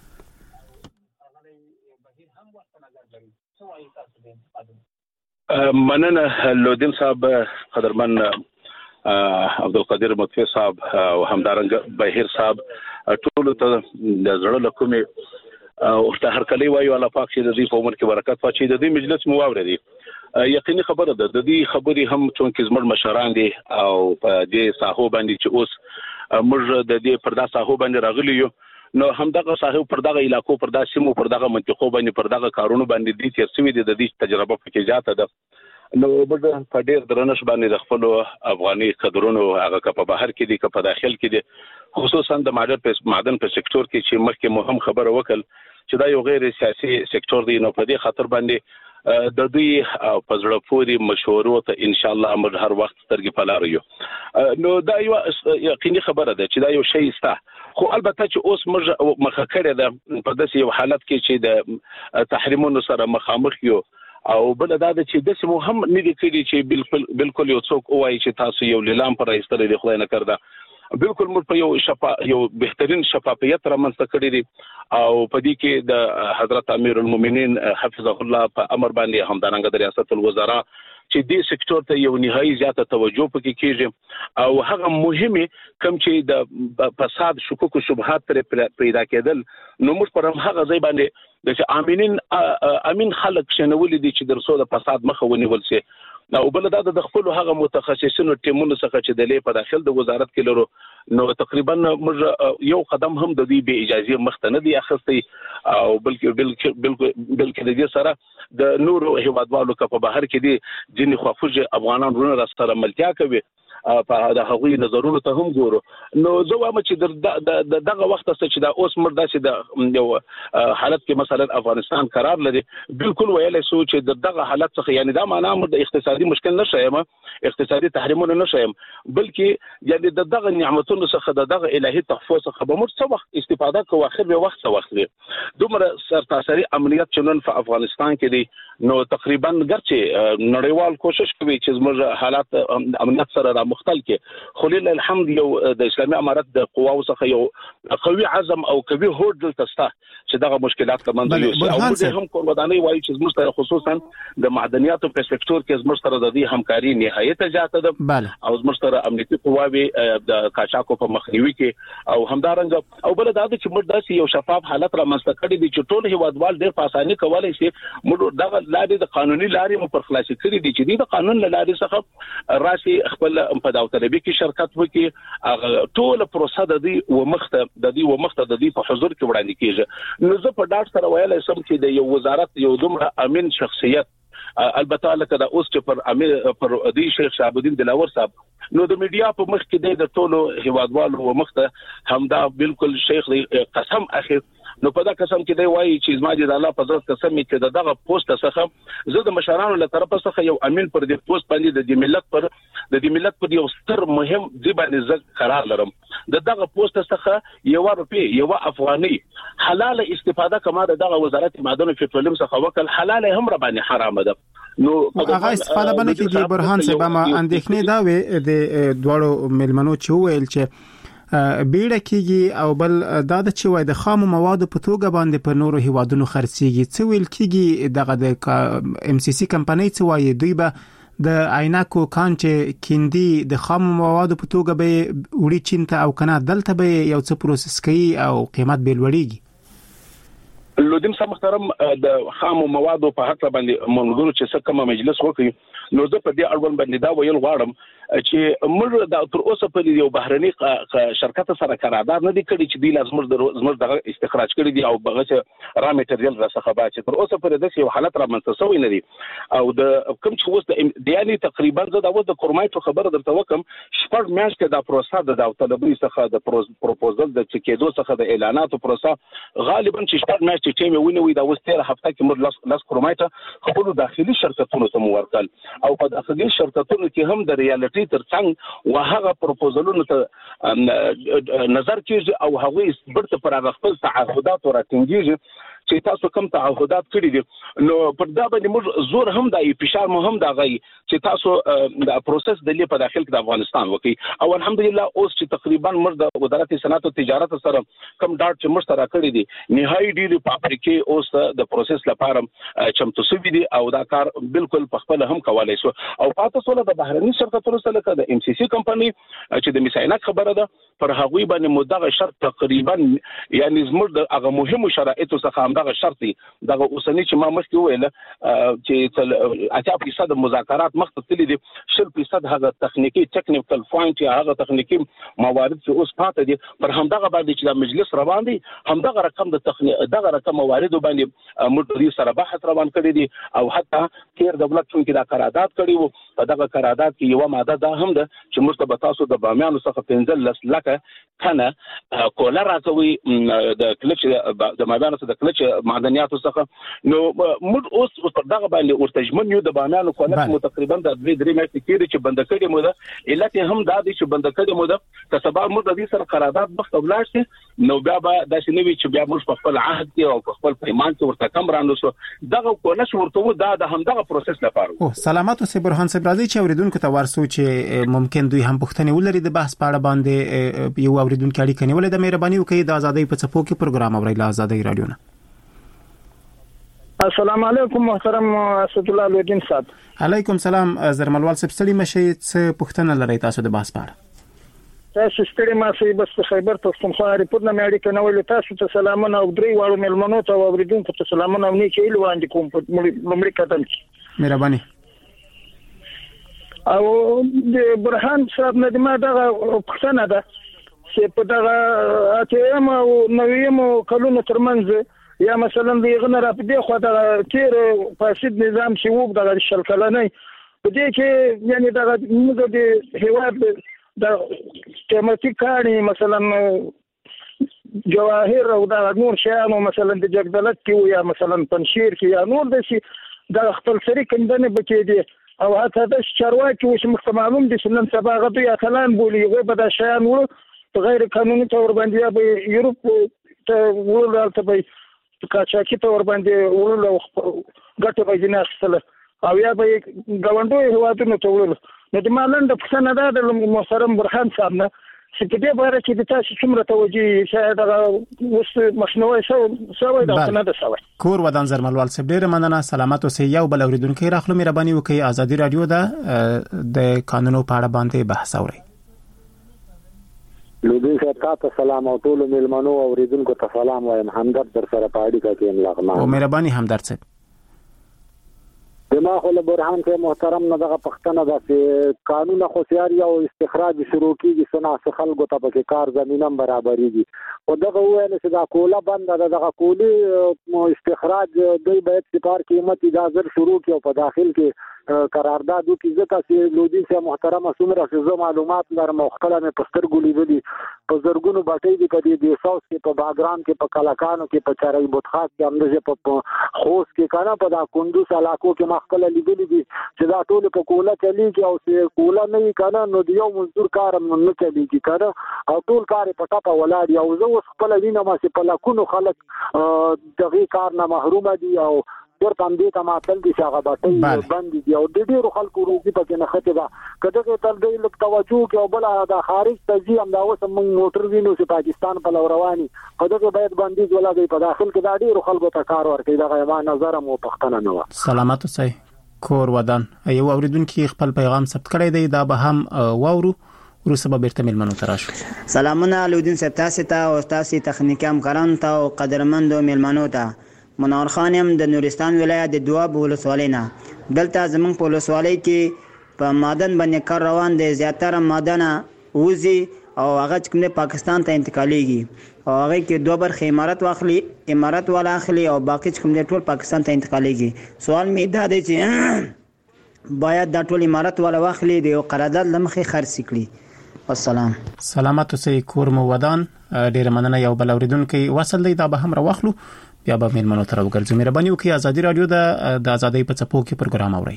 مننه لودین صاحب، قدرمن عبدالقادر مطفی صاحب او همدارنګ بهیر صاحب، ټول ته د زړه له کومې او ته هر کله وایو الله پاک چې د دې په عمر کې برکت واچي. د دې مجلس مو واورېدي، یقیني خبره ده د دې خبرې هم چونکې زموږ مشران دي او په دې ساحو باندې چې اوس موږ د دې پردا ساحو باندې راغلي یو، نو همدغه ساحو پر دغه علاقو پر دغه سیمو پر دغه منطقو باندې پر دغه کارونو باندې دي چې سوي د دې تجربه پکې زیاته ده. نو موږ په ډېر درنښت باندې د خپل افغاني قدرونو هغه که په بهر کې دي که په داخل کې دي، خصوصا د معدن په سکتور کې چې مخکې مو هم خبره وکړ چې دا یو غیر سیاسي سکتور دی. نو په دې خاطر باندې د دوی په زړه پورې مشورو ته ان شاء الله موږ هر وخت سترګې په لار یو. نو دا یو یقیني خبره ده چې دا یو شی سته، خو البته چې اوس موږ مخه کړې ده په داسې یو حالت کې چې د تحریمونو سره مخامخ یو، او بل دا چې د سمو هم نه دي کړي چې بالکل یو څوک وایي چې تاسو یو لیلام پر ایستل دي، خدای نه کړدا. بالکل موږ په یو بهترین شفافیت رامنځته کړی دي او په دې کې د حضرت امیر المؤمنین حفظه الله په امر باندې همدارنګه د ریاست الوزرا چې دې سکتور ته یو نهایي زیاته توجه پکې کیږي او هغه مهمه کم چې د فساد شکوک او شبهات پیدا کېدل، نو موږ پر هغه ځای باندې د امین خلک شنولې دي چې درسو د فساد مخه ونیول شي. نو بل دا د خپل هغه متخصصینو ټیمونو څخه چې د لې په داخل د وزارت کې لرو، نو تقریبا موږ یو قدم هم د دې به اجازه مخته نه دی اخستي، او بلکې د دې سره د نورو هیوادوالو په بهر کې دي ځینې خواخوږي افغانان ورونه سره ملتیا کوي په د هغوی نظرونو ته هم ګورو. نو زه وایم چې دغه وخت څخه چې دا اوس مردا چې د یو حالت کې مثلا افغانستان قرار لري، بالکل ویلای شو چې دغه حالت څخه یعنی دا معنا د اقتصادي مشکل نشایم، اقتصادي تحریمونه نشایم، بلکې یعنی دغه نعمتونو څخه دغه الهي تحفظ څخه به موږ څه وخت استفاده کوو، اخر به وخت څه وخت دی دومره سرتاسري امنیت چنن په افغانستان کې دی. نو تقریبا ګرچې نړیوال کوشش کوي چې زموږ حالات امنیت سره مختل کې، خو لله الحمد یو د اسلامي امارت د قواو څخه یو قوي عزم او قوي هوډ دلته شته چې دغه مشکلات کمنځ یوسي. او موږ هم کومداني وایي چې زموږ سره خصوصا د معدنیاتو په سکتور کې زموږ سره د دې همکاري نهایت زیاته ده او زموږ سره امنیتي قواوي د قاچاقو په مخنیوي کې او همدارنګه او بل دا چې موږ داسې یو شفاف حالت را منځته کړی دی چې ټول هیوادوال ډېر په اساني کولای شي موږ دغه لارې د قانوني لارې مو پر خلاصي کړی دي چې د قانون لارې څخه راشي خپل په داوطلبي کې شرکت وکړي، ټول پروسه د دې ومخته د دې په حضور کې وړاندې کیږي. نو زه په ډاډ سره ویلای شم چې د یو وزارت یو دومره امین شخصیت، البته لکه د اوس چې پر دې شیخ شهاب الدین دلاور صاحب، نو د میډیا په مخ کې د ټولو هیوادوالو ومخته همدا بالکل شیخ قسم اخر نو په دا قسم کې دی وایي چې زما د الله په ذات قسم چې دغه پوسټ څخه زه د مشرانو له طرفه څخه یو امین پر دې پوسټ باندې د دې ملت پر یو ستر مهم دی باندې زه قرار لرم دغه پوسټ څخه یو روپی یو افغاني حلال استفاده کما دغه وزارت معدن او پټرولیم څخه وکړ حلال هم را باندې حرام ده نو هغه استفاده باندې کې برهان صاحب ما اندېښنې دا وې د دوړو ملمنو چې ویل چې بیړه کیږي او بل دا د چې وای د خام موادو په توګه باندې په نورو هیوادونو خرڅيږي څه ویل کیږي دغه د ام سی سی کمپنۍ څه وای دوی به د عینکو کانچ کیندي د خام موادو په توګه به وړي چین ته او کنه دلته به یو څه پروسس کوي او قیمت به لوړیږي لودیم سم محترم د خام موادو په حق باندې مونږ چې څه کوم مجلس وکړي نو زه په دې اړوند باندې دا ویل غواړم چې موږ د تر اوسه په یو بهرني شرکت سره قرارداد نه دی کړی چې دوی لازم د استخراج کړی دی او بغه را میټریال را څخه با چې تر اوسه پر دې یو حالت را منځته نه دی او د کوم چې اوس د یعنی تقریبا زه دا د کورمایټو خبره درته وکم شپږ میاشتې د پروسه د داوطلبۍ څخه د پروپوزل د چکیدو څخه د اعلاناتو پروسه غالبا چې شپږ میاشتې ټیم ونیوي دا اوس 13 هفته کې موږ لاس کورمایټه خپل داخلي شرکتونو ته ورکړل او په داخلي شرکتونو کې هم د ریالټي ترڅنګ وهغه پروپوزلونو ته نظر کیږي او هغه برته پر خپل تعهدات وراتنګيږي چې تاسو کوم تعهدات کړی دي نو پر دا باندې موږ زور هم د فشار مهم دا غي چې تاسو د پروسس د لې په داخل کې د افغانستان وکي او الحمدلله اوس چې تقریبا موږ د وزارت صنعت او تجارت سره کم ډاټ چې موږ سره کړی دي نهایي ډیری فابریکې اوس د پروسس لپاره چمتو شوي دي او دا کار بالکل په خپل هم کولای شو او پاتې سول د بهرني شرکتونو سره د ام سی سی کمپنی چې د میساینک خبره ده پر هغوی باندې مدغه شرط تقریبا یعنی زموږ د هغه مهمو شرایطو څخه دغه شرط دغه اوسنی چې ما مخکې ویل چې 80% مذاکرات مخته تللی دي 20% هغه تخنیکی ټیکنیکل پوینټ یا هغه تخنیکی موارد چې اوس پاتې دي پر همدغه باندې چې د مجلس روان دي همدغه رقم د دغه رقم موارد باندې موږ سره بحث روان کړی دي او حتی کیر دولت چې دا قرارداد کړی وو په دغه قرارداد کې یو ماده ده هم ده چې موږ به تاسو د بامیانو څخه 15 لکه کنه کولا راځوي د کلچ د بامیانو څخه د کلچ معدنیاتو څخه نو موږ اوس پر دغه باندې ورتجمن یو د بامیانو کولا تقریبا د 2-3 میاشتې کې چې بند کړی مو ده علت هم دا دی چې بند کړی مو ده که سبا موږ د دې سره قرارداد مخ ته ولاړ شي نو بیا به د شنوي چې بیا موږ په خپل عهد کې او په خپل پیمان کې ورته کم رانو شو دغه کولا ورته دا د همدغه پروسس لپاره او سلامات اوسې برهان صاحب راځي چې اوریدونکو ته ورسو چې ممکن دوی هم پوښتنه ولري د بحث په اړه باندې یو اوریدونکو اړیکه نیولې د مهرباني وکړئ د ازادۍ په څپو کې پروګرام اوري له ازادۍ رادیو نه السلام علیکم محترم اسد الله لودین صاحب علیکم سلام زرملوال صاحب ستړي مشي څه پوښتنه لري تاسو د بحث په اړه تاسو ستړي ماشي بس خیبر پښتونخوا ریپورت نه اړیکه نیولې تاسو ته سلامونه او درې واړو ملمنو ته اوریدونکو ته سلامونه او نیکه ایل وړاندې کوم په لومړي قدم کې مهرباني او د برهان صاحب نه ما دغه پښتنه ده چې په دغه اتم او نویم کلونو ترمنځ یا مثلا دغه نه را پدې خو د تیر فاسد نظام چې وو دغه شل کلنې په دې کې یعنی دغه موږ د هیواد د قیمتي کاني مثلا جواهر او د نور شیانو مثلا د جګدلت کې یا مثلا پنشیر کې یا نور د شي د خپل سری کندنه بچي دي او حتی د چارواکي چې مختمعلوم دي چې نن سبا غوي اتلان بولی غو به د شیان ورو غیر قانوني تور باندې به یورپ ته ورته به کاچاکی تور باندې ورلو غټه به جناستله او یا به غوندو هوادونو ته ورلو نو د مالند په سند د محترم برهان صاحب نه چې په دې باره کې د تاسو څومره توجه شاید اوس مخنوي سوي دا نه ده سوي کور ودان زرملوال صاحب ډیر مننه سلامات اوسئ یو بل اوریدونکو راخلو مهرباني وکړئ ازادي رادیو د قانونو په اړه باندې بحث اوري لودین صاحب تاسو سلام او ټول ملمنو اوریدونکو ته سلام وایم همدرد در سره په اړیکه کې لغمان او مهرباني همدرد صاحب دما خو له برهان کې محترم نه دغه پښتنه ده چې قانون خو سیاري او استخراج شروع کیږي سنا خلکو ته په کار زمينه برابرېږي او دغه وایي چې دا کوله بند ده دغه کولی استخراج دوی باید سپار قیمت اجازه شروع کړي او په داخل کې قرارداد وکړي ځکه چې لودین صاحب محترمه څومره چې زه معلومات لرم او خپله مې په سترګو لیدلي په زرګونو بټۍ دي په دې ساوث کې په باګرام کې په کلکانو کې په چرای بوتخات کې همدغه په خوست کې کنه په دا کندوز علاقو کې ما خپله لیدلي دي چې دا ټول په کوله چلیږي او چې کوله نه کنه نو د یو مزدور کار نه چلیږي کنه او ټول کار په ټاپه ولاړ او زه اوس خپل وینم چې په لکونو خلک دغه کار نه محروم دي او ورته هم دې ته ماتل دي چې هغه باټۍ بند دي او د ډېرو خلکو روزي پکې نښتې ده که دغې تر دې لږ توجه وکړي او بله د خارج ته ځي همدا اوس موږ موټر وینو چې پاکستان په لور رواني په دغې باید بندیز ولګوي په داخل کې دا ډېرو خلکو ته کار ورکوي دغه یما نظر هم پوښتنه نه وه. سلامت اوسئ. کور ودان یو اوریدونکي خپل پیغام ثبت کړی دی دا به هم واورو وروسته به بیرته میلمنو ته راشو. سلامونه لودین صاحب تاسو ته او تاسو تخنیکي همکارانو ته او قدرمندو میلمنو ته. منور خان يم د نورستان ولایت د دواب ولسوالۍ نه. دلته زمونږ په ولسوالۍ کې په معدن باندې کار روان دی. زیاتره معدن وزي او هغه کوم د پاکستان ته انتقالیږي او هغه کې دوه برخې امارات والا اخلي او باقي کوم د ټول پاکستان ته انتقالیږي. سوال می دا دی چې باید د ټول امارات والا واخلي د قرارداد لمخې خرڅ کړي. والسلام. سلامت اوسئ. کور مو ودان. ډیر مننه. یو بل اوریدونکي وصل دی دا به هم راوخلو بیا به میلمنو ته راوګرځو. مهرباني وکړئ ازادي رادیو د ازادۍ په څپو کې پروګرام اورئ.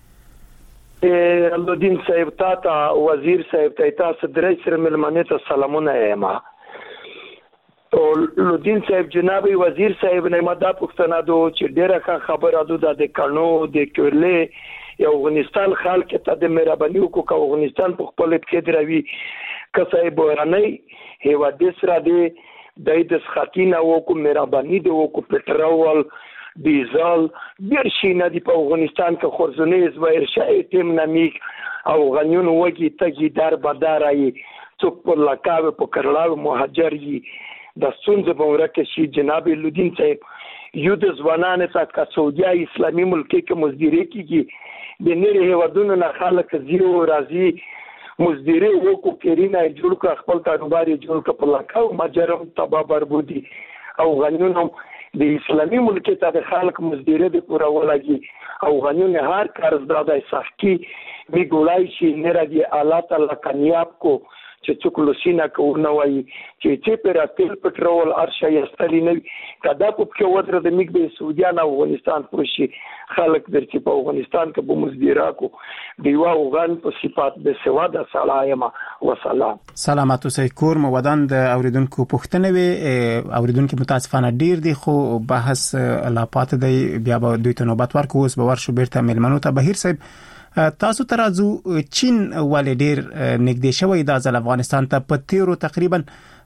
لودین صاحب ته وزیر صاحب ته تاسو درې سره میلمنه ته سلامونه یم. او لودین صاحب جناب وزیر صاحب نه ماده پښتنه دو چې ډیره خبره ده د کانو د کورلې یو افغانستان خلک ته د مهرباني وکړو افغانستان په خپل کې دروي کسای بوراني هیوا د سره دی د سخاتینه وکړو مهرباني دی وکړو پټرول ډیزل ډیر شي نه دی په افغانستان کې خورزنې زویر شای تیم نمیک او غنیون وږي تګي در بدارای څوک په لکاوه په کرلاو مهاجر یي د سونځ په ورکه شي جناب لودین صاحب یو د ځوانانو څخه سعودي اسلامي ملک کې مزدوري کیږي د نړۍ هیوادونو نه خلک زیرو راځي مزدوري وکړو کېرینه جوړ کړ خپل کاروبار جوړ کړ په لکاو مجرم تبا بربودي او غنیون د اسلامي ملک ته د خلک مزدوري د پورا ولګي او غنیون هر قرضدار د سختی می ګولای شي نه راځي الله تعالی کامیاب کو چې څوک لسینا کوونه وای چې پر تل پټرول ارشا یستلی نه کدا په کې ودره د میګ به سعودیان او افغانستان پرشي خلک درچې په افغانستان کې به مزدورا کو دیوا اوغان په صفات به سواده سلام وسلام. سلامات اوسئ. کور مو ودان د اوریدونکو پوښتنه وی اوریدونکو متاسفانه ډیر دي خو بحث لا پات دی بیا به دوی ته نوبت ورکو اوس به ورشو بیرته میلمنو ته. بهیر صاحب تاسو ترازو چین ولې ډیر نږدې شوی د افغانستان ته په تیرو تقریبا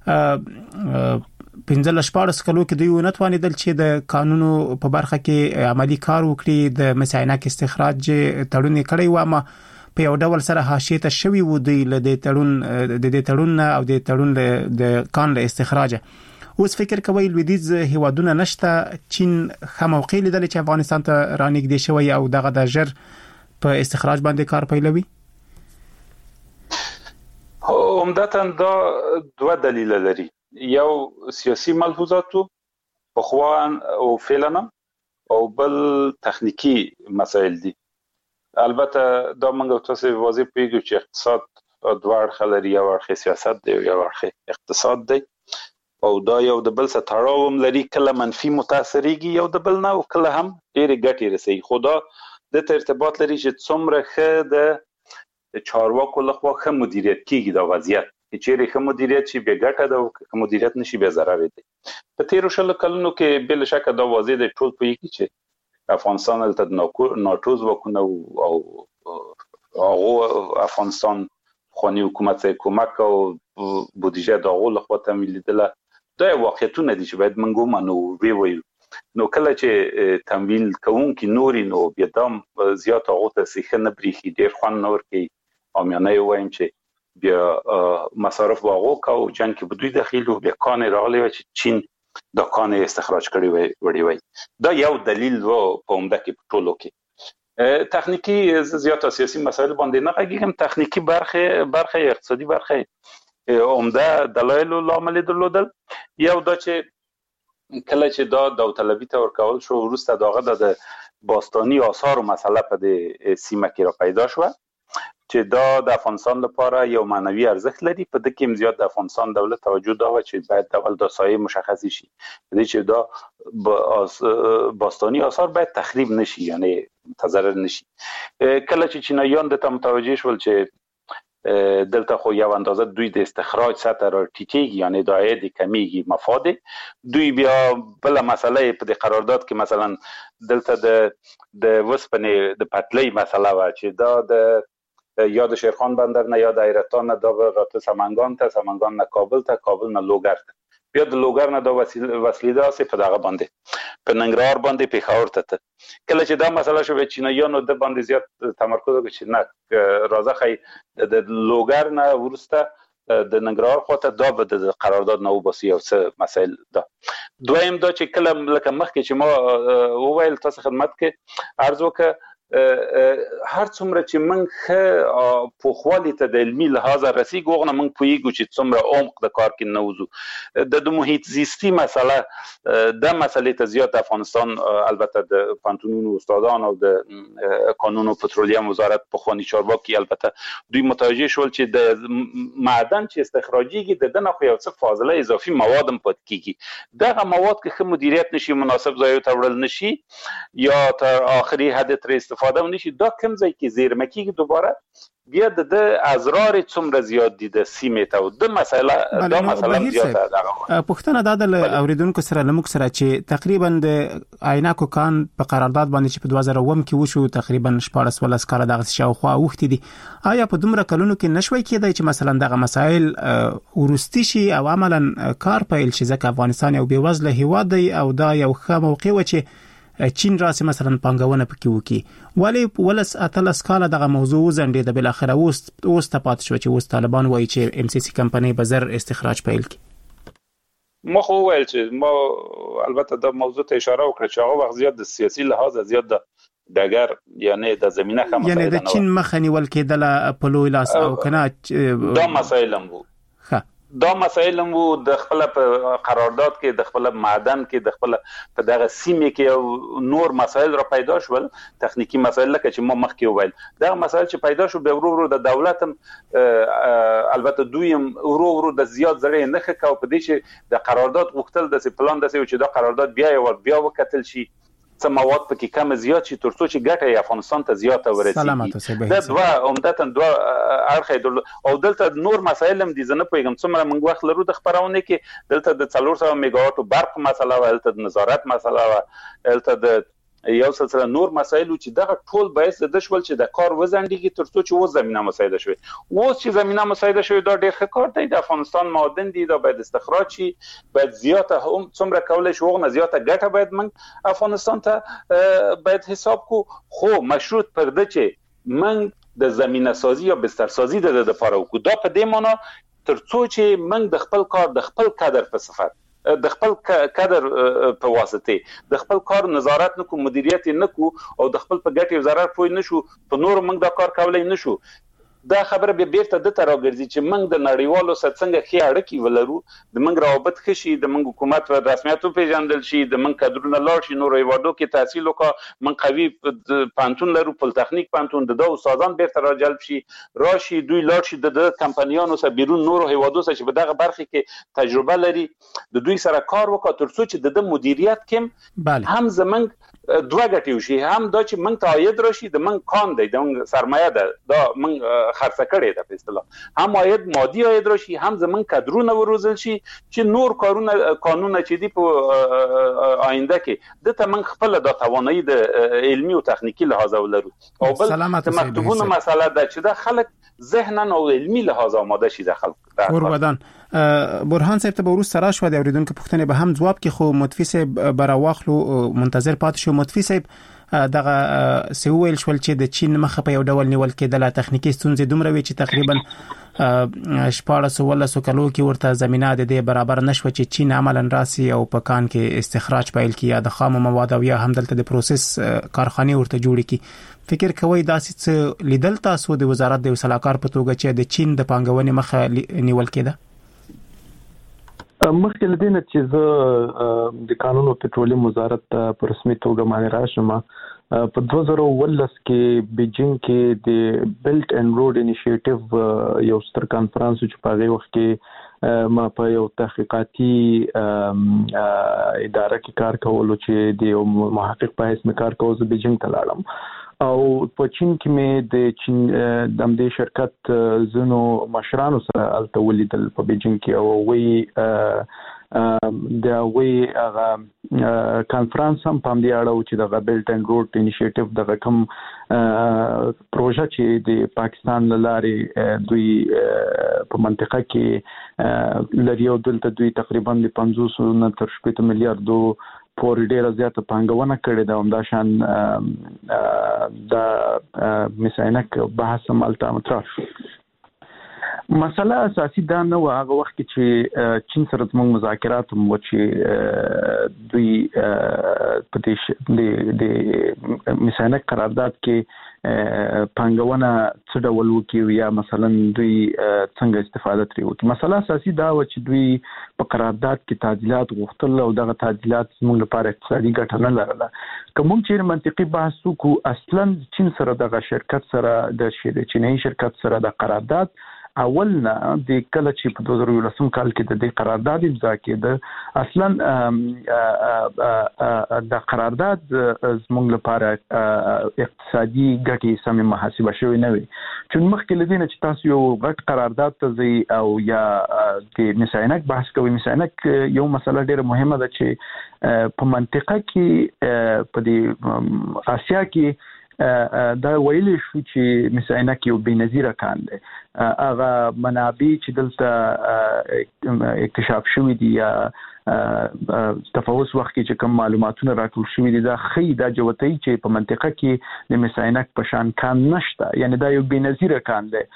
15-14 کلو کې دوی ونتوانیدل چې د قانونو په برخه کې عملی کار وکړي د مساینک استخراج تړون کړی و اما په یو ډول سره حاشیه ته شوی و دوی له دې تړون او د تړون د قانون استخراج. اوس فکر کوي لویدیز هیوادونه نشته چین خموقي لیدل چې افغانستان ته رانږدې شوی او دغه د ژر په استخراج باندې کار پیلوي. عمدتاً دا دوه دلیل لري. یو سیاسي ملحوظات په خوان او فعلا او بل تخنیکی مسائل دي. البته دا موږ تاسو واضح پیږو چې اقتصاد دوه اړخ لري او اړخ سیاست دی او اړخ اقتصاد دی او دا یو د بل سره تړاو لري کله منفي متاثرېږي یو د بل نه او کله هم ډېر ګټې رسي. خدا د ارتباط لري چې څومره ښه د چارواکو لخوا ښه مدیریت کیږي دا وضعیت چې چیرې ښه مدیریت شي بیا ګټه ده او ښه مدیریت نشي بیا ضرر دی. په تیرو شلو کلونو کې بل شک دا واضح دی ټول پوهیږي چې افغانستان هلته ناټو ځواکونه او هغه افغانستان خواني حکومت کومک او بودیجه د هغو لخوا تمویل لیدله. دا واقعیتونه دي چې باید موږ ومنو ووایو. نو کله چې تمویل کوونکي نوري نو بیا دام زیات هغه ته څه نه بریخي ډیر خوان نور کې امیانه وایم چې بیا مصارف واغو کا او جنگ کې بدوی داخلو بیا کان راغلی چې چین د کان استخراج کړی وړي وای. دا یو دلیل و په عمده کې ټولو کې تخنیکی زیات سیاسي مسایل باندې نه غږیږم. تخنیکی برخه اقتصادي برخه عمده دلایل لامل درلودل. یو دا چې کله چې دا داوطلبي ته ورکول شو وروسته داغه د باستانی آثار مسئله په دې سیمه کې را پیدا شو چې دا د افغانستان لپاره یو معنوي ارزښت لري. په دې کې زیات د افغانستان دولت توجه دا و چې باید اول د سایه مشخص شي دې چې دا باستانی آثار باید تخریب نشي، یعنی تضرر نشي. کله چې چینایان د متوجه شول چې دلته خو یو اندازه دوی د استخراج سطح را ټیټیږي، یعنی د عاید کمیږي، مفاد دوی بیا بل مسئله په دې قرارداد کې مثلا دلته د وسپنې د پټلۍ مسئله و چې دا د یا د شیرخان بندر نه یا د حیرتان نه دا راته سمنگان نه کابل ته، کابل نه لوګر ته، بیا د لوګر نه دا وسیله داسې په دغه باندې په ننګرهار باندې پیښور ته. کله چې دا مسله شو چینایانو د باندې زیات تمرکز وکړ چې نه راځه خی د لوګر نه ورسته د ننګرهار خواته دا به د قرارداد نه وباسي او څه مسایل ده. دویم دا چې کله لکه مخکې چې ما وویل تاسو خدمت کې عرض وکړه هر څومره چې موږ په خواله ته د علمي لحاظ رسیدو غوښنه موږ پوهیږو چې څومره عمق د کار کې نوځو. د محیط زیستی مسله د مسلې ته زیات افغانستان البته د پانتونونو استادان او د قانون او پترولیم وزارت په خواني چارواکي البته دوی متوجه شول چې د معدن چې استخراجيږي د دنه خو یو څه فاضله اضافي مواد هم پات کیږي. دغه مواد که ښه مدیریت نشي، مناسب ځای ته وړل نشي یا تر اخري حد تر استفاده ونشي، دا کوم ځای کې زیرمه کیږي دوباره بیا د ازرار څومره زیات دي د سیمې ته او د مسله دا مسله زیاته ده. پښتنه د اوریدونکو سره لمک سره چې تقریبا د عینکو کان په قرارداد باندې چې په 2009 کې وشو تقریبا 14 کال دغه شاوخوا وخت دي. آیا په دومره کلونو کې نشوي کېدای چې مثلا دغه مسائل ورستی شي او عملاً کار پیل شي؟ ځکه افغانستان یو بیوزله هیواد دی او دا یو ښه موقع و چې چین راسي مثلا پنګونه پکې وکي، ولی ولس اتلس کال دغه موضوع زنده د بل اخره اوس ته پات شو چې اوس طالبان وایي چې ام سی سی کمپنی به زر استخراج پیل کړي. ما خو ویل چې ما البته د موضوع ته اشاره وکړه چې هغه وخت زیات د سیاسي لحاظ زیات د دګر یعنی د زمينه خمه یعنی د چین مخنی ول کېدل په لوی لاس او کنه دا مسایل هم وو. دا مسایل هم د خپل قرارداد کې د خپل معدن کې د خپل په دغه سیمه کې نور مسایل را پیدا شول، تخنیکی مسایل لکه چې ما مخکې وویل. دا مسایل چې پیدا شو به ورو د دولت هم البته دوی هم ورو د زیات زړه نه خکاو په دې چې د قرارداد غوښتل د پلان داسې چې دا قرارداد بیا وکتل شي څه مواد پکې کم زیات شي ترڅو چې ګټه افغانستان ته زیاته ورسیږي. دا دوه عمدتاً دوه اړخ او دلته نور مسایل هم دي. زه نه پوهیږم څومره موږ وخت لرو د خبرونه کې دلته د 400 میگاواټو برق مسله و، دلته د نظارت مسله و، دلته د یو سلسله نور مسایل چې دغه ټول باعث د شول چې د کار وزندګي ترڅو چې و زمينه مسایده شوی. اوس چې زمينه مسایده شوی دا ډېر ښه کار دی. د افغانستان معادن دي دا باید استخراج شي، باید زیاته هم څومره کولای شو غو زیاته ګټه باید من افغانستان ته باید حساب کو، خو مشروط پر د چې من د زمينه سازي یا بستر سازي د لپاره وکړو. دا په دې معنی ترڅو چې من د خپل کار د خپل قدر په صفت د خپل کادر په واسطه د خپل کار نظارت نکو، مدیریت نکو او د خپل په ګټې ضرر پوي نشو، په نور موږ دا کار کولای نشو. دا خبره به بیرته د تر راګرځي چې موږ د نړیوالو سره څنګه خې اړیکې ولرو، د موږ روابط خشي، د موږ حکومت په رسمیت پیژندل شي، د موږ کډرونه لاړ شي، نور ایوادو کې تحصیل وکړه، موږ قوي پانتون لرو، پل تخنیک پانتون د استادان بیرته راجلب شي، راشي دوی لاړ شي د کمپنیانو سره بیرون نور ایوادو سره چې په دغه برخه کې تجربه لري، د دوی سره کار وکړه ترڅو چې د مدیریت کې هم زمنګ دوه ګټي وشي، هم دا چې موږ ته عاید راشي، د موږ کان دی، د موږ سرمایه ده، دا موږ خرڅ کړي ده په اصطلاح، هم عاید مادي عاید راشي، هم زموږ کډرونه وروزل شي چې نور کارونه قانون چې دی په آینده کې د ته موږ خپل د توانایي د علمي او تخنیکی لحاظ ولرو. او بل د مکتوبونو مسله ده چې د خلک ذهنن او علمي لحاظ آماده شي د خلک. ورودان برهان صاحب ته ورس سره شو د اوریدونکو پوښتنه به هم جواب کې، خو متفی صاحب براواخلو منتظر پات شو. متفی صاحب دغه سویل شول چې د چین مخه په یو ډول نیول کېدل، تخنیکی ستونزې دومره وی چې تقریبا 14 کلو کې ورته زمينه د دې برابر نشو چې چین عملاً راسي او په کان کې استخراج پیل کړي یا د خام مواد او یا هم دلته د پروسس کارخانه ورته جوړ کړي. فکر کوي داسې څه لیدل تاسو د وزارت د وسلاکار په توګه چې د چین د پانګونې مخه نیول کېده؟ مخکې لدینه چې زه د قانون او پټرولیم وزارت په رسمي توګه باندې راشم، په 2019 کې بیجینګ کې د بیلټ اینڈ روډ انیشیټیو یو ستر کانفرنس چې په هغه وخت کې ما په یو تحقیقاتي اداره کې کار کولو چې د محقق په حیث کار کوم زه بیجینګ ته لاړم او په چین کې مې د چین د دې شرکت زونو مشرانو سره الته ولیدل په بیجینګ کې او وی دا وی هغه کانفرنس هم په دې اړه چې د بیلټ اینڈ روډ انیشیټیو د کوم پروژه چې د پاکستان لارې دوی په منطقه کې لري او دلته دوی تقریبا د 500 نه تر 70 میلیارډ پورې ډیره زیاته پانګونه کړې ده همدا شان د میساینک بحث مالته مطرح شو. مسله اساسي دا نه و هغه وخت چې چین سره موږ مذاکرات مو چې دوی په دې د میساینک قرارداد کې پانګونه څه ډول وکړي یا مثلا دوی څنګه استفاده ترې وکړي. مسله اساسي دا و چې دوی په قرارداد کې تعدیلات غوښتل او دغه تعدیلات موږ لپاره اقتصادي ګټه نه لرله. کوم چې منطقي بحث وکړو اصلا چین سره دغه شرکت سره د چینایي شرکت سره د قرارداد اولنا د کله چې په 2019 کال کې د دې قرارداد امضا کېده اصلا د قرارداد زموږ لپاره اقتصادي ګټې سمې محاسبه شوې نه وي چې مخکې لدینه چې تاسو یو غټ قرارداد ته ځي او یا د میساینک بحث کوي. میساینک یو مسله ډیره مهمه ده چې په منطقه کې په دې آسیا کې دا ویل شو چې میساینک یو بېنظیره کان دی. هغه منابع چې دلته اکتشاف شوي دي یا تفاوض وخت کې چې کوم معلوماتونه راټول شوي دي دا خې دا جوتای چې په منطقه کې د میساینک په شان کان نشته یعنی دا یو بېنظیره کان دی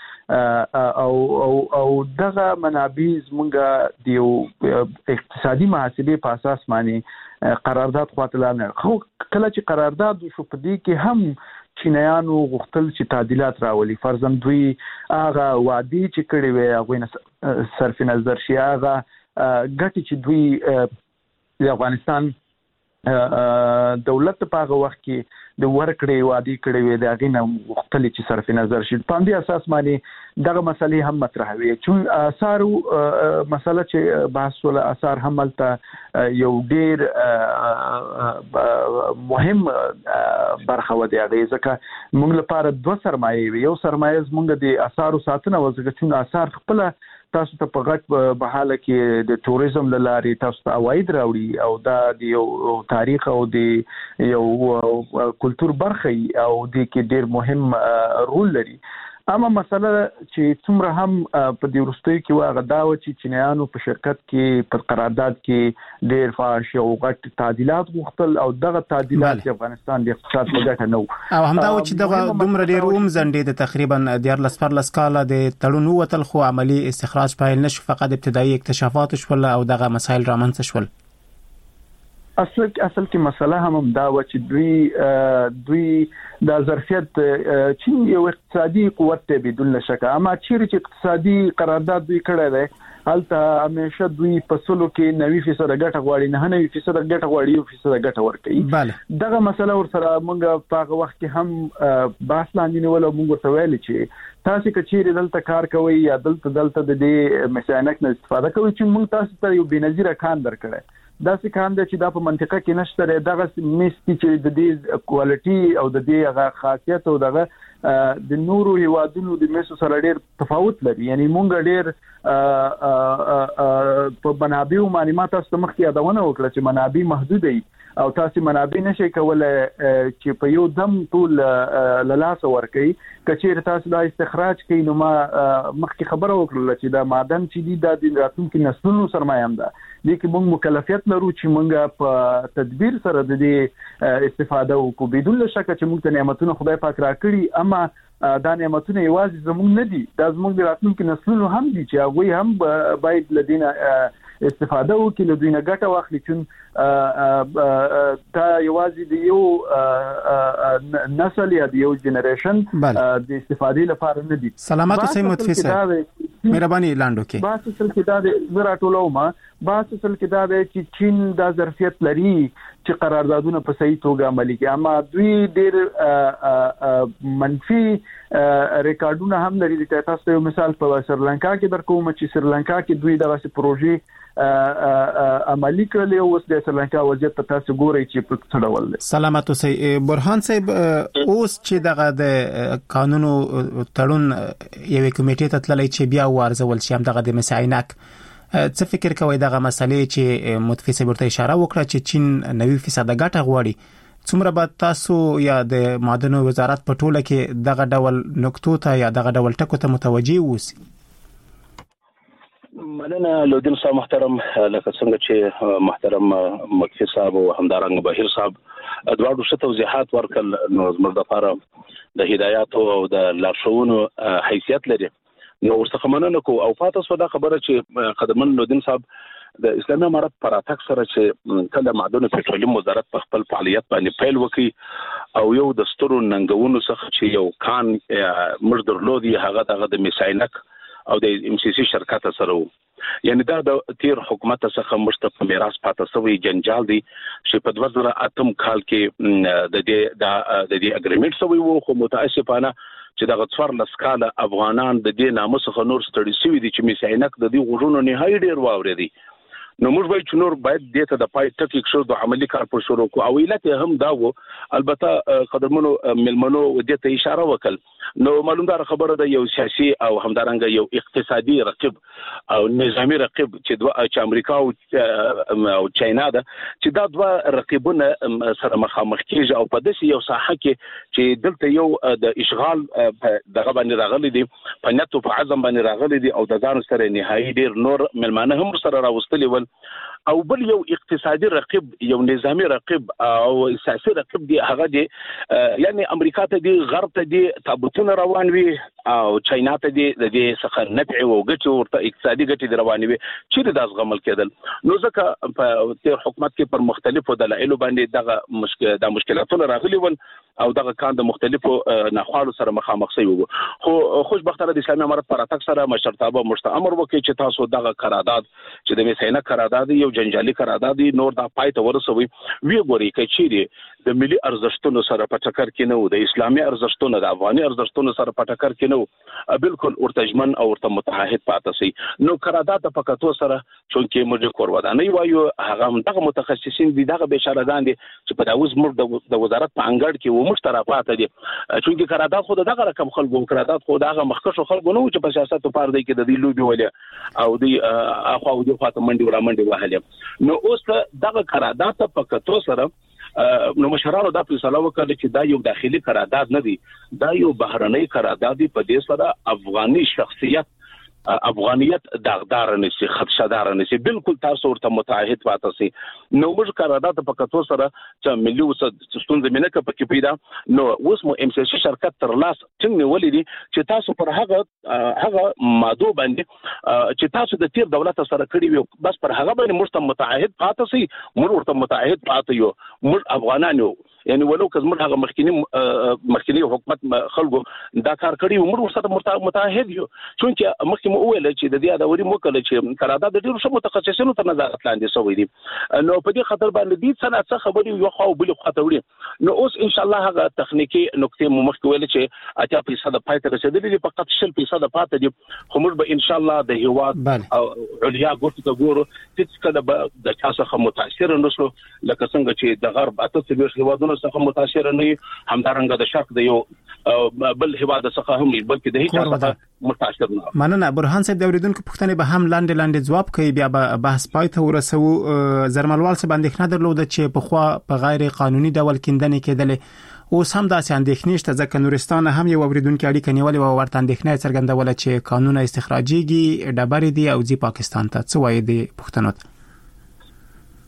او دغه منابع زمونږ د یو اقتصادي محاسبې په اساس باندې قرارداد خواته نه خو کله چې قرارداد شو په دې کې هم چینایانو غوښتل چې تعدیلات راولي. فرضاً دوی هغه وعده چې کړې وي هغه صرف نظر شي هغه ګټې چې دوی د افغانستان دولت په هغه وخت کې د ورکړې وعده کړې وي د هغې نه غوښتل چې صرف نظر شي. په دې اساس باندې دغه مسلې هم مطرح وي چې آثارو مسله چې بحث ول آثار هم ملته یو ډیر مهم برخه و دی ځکه موږ لپاره دوه سرمایې وي. یو سرمایه زموږ د آثارو ساتنه و ځکه چې آثار خپل تاسو ته په غټ بحاله کې د توریزم لارې تاسو ته عواید راوړي او دا د یو تاریخ او د یو کلچر برخه او د کې ډیر مهم رول لري. اما مسله چې څومره هم په دې وروستیو کې واغه دا و چې چینایانو په شرکت کې په قرارداد کې ډیر فاش او غټ تعدیلات غوښتل او دغه تعدیلات د افغانستان د اقتصاد په ګټه نه و او همدا و چې دغه دومره ډیر زنډې د تقریبا 14 کال د تړون وتل خو عملی استخراج پیل نشو فقط ابتدایي اکتشافات شول او دغه مسایل رامنځته شول. اصل کې مسله هم دا و چې دوی د ظرفیت چین یو اقتصادي قوت ته بدون شک اما چیرې چې اقتصادي قرارداد دوی کړی دی هلته همیشه دوی په سلو کې 90% ګټه غواړي نه 90% ګټه غواړي 1% ګټه ورکوي. دغه مسله ور سره موږ په هغه وخت کې هم بحث لاندې نیول او موږ ورته ویل چې تاسو کچېرې دلته کار کوي یا دلته د دې میساینک نه استفاده کوي چې موږ تاسو ته یو بېنظیره کان درکړی دا څه کان دی چې دا په منطقه کې نشته دغه میستي چې د دې کوالټي او د دې هغه خاصیت او دغه د نورو هیوادونو د میسو سره ډېر تفاوت لري. یعنی مونږ ډېر په منابع او معلومات تاسو مخکې یادونه وکړه چې منابع محدود دي او تاسو منابع نشئ کولای چې په یو دم ټول لاس ورکړي. کچېر تاسو دا استخراج کوي نو ما مخکې خبره وکړه چې دا معدن چې د راتلونکو نسلونو سرمایه هم ده لیکن موږ مکلفیت لرو چې موږ په تدبیر سره د دې استفاده وکړو. بدون شک چې موږ ته نعمتونه خدای پاک راکړي اما دا نعمتونه یوازې زموږ نه دي دا زموږ د راتلونکو نسلونو هم دي چې هغه هم باید لدينا استفاده وکړي له دوی نه ګټه واخلي چې دا یوازې د یو نسل یا د یو جنریشن د استفادې لپاره نه دي. سلامات اوسئ متفق صاحب. مهرباني لاندو کې بحث اصل کې دا زرا ټولو ما بحث اصل کې دا دی چې چین دا ظرفیت لري چې قراردادونه په صحیح توګه عملي کړي، اما دوی ډېر منفي ریکارډونه هم لري. د تاسو یو مثال په سریلانکا کې درکوم چې سریلانکا کې دوی دغه پروژې عملی کړلې او اوس د سریلانکا وضعیت په تاسو ګورئ چې په څه ډول دی. سلامت اوسئ برهان صاحب. اوس چې دغه د قانونو تړون یوې کمیټې ته تللی چې بیا وارزول شي هم دغه د مساینک، څه فکر کوي دغه مسلې چې متفق صاحب ورته اشاره وکړه چې چین 90% ګټه غواړي، څومره به تاسو یا د معدنو وزارت په ټوله کې دغه ډول نقطو ته یا دغه ډول ټکو ته متوجي اوسئ؟ مننه لودین صاحب محترم، لکه څنګه چې محترم مکفي صاحب او همدارنګ بهیر صاحب دواړو څه توضیحات ورکړل، نو زموږ لپاره د هدایت او د لارښوونو حیثیت لري. نو ورڅخه مننه کو او فاتح سودا خبره چې قدمن لودین صاحب د اسلامي امارت پر اتاک سره چې کله معدن پټرولیم وزارت په خپل فعالیت باندې پیل وکړي او یو د سترو ننګونو څخه چې یو کان مر درلودي هغه د میساینک او د ام سی سی شرکت سره وو، یعنی دا د تیر حکومت څخه مشته په میراث پاتې شوی جنجال دی چې په 2008 کال کې د دې اګریمنت شوی وو، خو متاسفانه چې د غطفر لسکاله افغانان د دې نامه څخه نور ستړي شوی دي چې میساینک د دې غوښنو نهایی ډیر واورېدي. نو موږ به چې نور باید دته د پای ټکی شو د عملی کار پر شروع کو او علت هم دا وو. البته قدرمنو ملمنو دته اشاره وکړ، نو معلومدار خبره ده یو سیاسي او همدارنګ یو اقتصادي رقیب او نظامی رقیب چې امریکا او چاینا ده چې دا دوه رقیبونه سره مخامخ کیږي او په داسې یو ساحه کې چې دلته یو د اشغال دغه باندې راغلي دي، په نیت او په عزم باندې راغلي دي او د ځان سره نهایی ډیر نور ملمانه هم سره راوستلي ول، او بل یو اقتصادي رقیب یو نظامی رقیب او سیاسي رقیب دی هغه دی، یعنی امریکا ته دی غرب ته دی تابوتونه روان وي او چاینا ته دی د دې څخه نفع او ګټه ورته اقتصادي ګټه روان وي چې د غمل کېدل. نو ځکه په تیر حکومت کې پر مختلفو دلایلو باندې دغه مشکلاتونه راغلي ول او دغه کان د مختلفو ناخوالو سره مخامخ شوی وو. خو خوشبختانه د اسلامي امارت پر اتاک سره مشرتابه مستعمر وکړي چې تاسو دغه قرارداد چې د میساینک قرارداد یو جنجالي قرارداد نور د پای ته ورسوي وی ګوري چې د ملي ارزښتونو سره په ټکر کې نه و، د اسلامي ارزښتونو د افغاني ارزښتونو سره په ټکر کې نه و، بالکل ورتجمن او ورته متحد پاتې شي. نو قرارداد په کتو سره چونکې موږ کورودانه وایو هغه دغه متخصصین دي دغه بشاردان دي چې په داوز موږ د وزارت په انګړ کې و مشترکات دي، چونکې قرارداد خو دغه رقم خلکو قرارداد خو دغه مخکښو خلکو نه چې په سیاست په پاره دی کې د دې لوبي ولې او دی اخو او د خاطر منډي ورا منډي وهلې. نو اوس دغه قرارداد په کتو سره نو مشرانو دا فیصله وکړه چې دا یو داخلي قرارداد نه دی، دا یو بهرنۍ قرارداد دی، په دې سره افغاني شخصیت افغانیت داغدار نشي خدشدار نشي، بالکل تاسو ورته متعهد پاتې سي. نو موږ قرارداد په کتو سره چې ملي وسستون زمينه کې پکې پیدا نو اوس مو ام سی سی شرکت تر لاس څنګه ولې دي چې تاسو پر هغه ماده باندې چې تاسو د تیر دولت سره کړی وي بس پر هغه باندې موږ متعهد پاتې سي، موږ ورته متعهد پاتې یو، موږ افغانان یو، یعنی ولو که زموږ هغه مخکینی حکومت خلکو دا کار کړی و موږ سره متعهد یو، چونکه مخکې مو ویل چې د دې ادوري موکل چې قرارداد د ډیرو متخصصینو تر نظارت لاندې شوی دی، نو په دې خاطر باندې دې صنعت څخه خبري یو خو بل خاطر وړي. نو اوس ان شاء الله هغه تخنیکی نقطې مو مخکې ویل چې 80% پای ته رسیدلې فقط 0% پاتې دي، خو موږ به ان شاء الله د هیواد او علیا ګورته ګورو چې کله به د چا څخه متاثر نشو، لکه څنګه چې د غرب اته هیوادونو څخه متاثر نه همدارنګه د شرق د یو بل هیواد څخه هم بلکې د هیڅ څخه متاثر نه. مننه برهان صاحب، د اوریدونکو پوښتنې به هم لاندې جواب کوي، بیا به بحث پای ته ورسو. زرملوال صاحب اندېښنه درلوده چې په خوا په غیر قانوني ډول کیندنې کېدلې، اوس هم داسې اندېښنې شته ځکه نورستان هم یو اوریدونکو اړیکه نیولې او ورته اندېښنه څرګندوله چې قانون استخراجيږي ډبرې دي او ځي پاکستان ته. څه وایي د پښتنو ته؟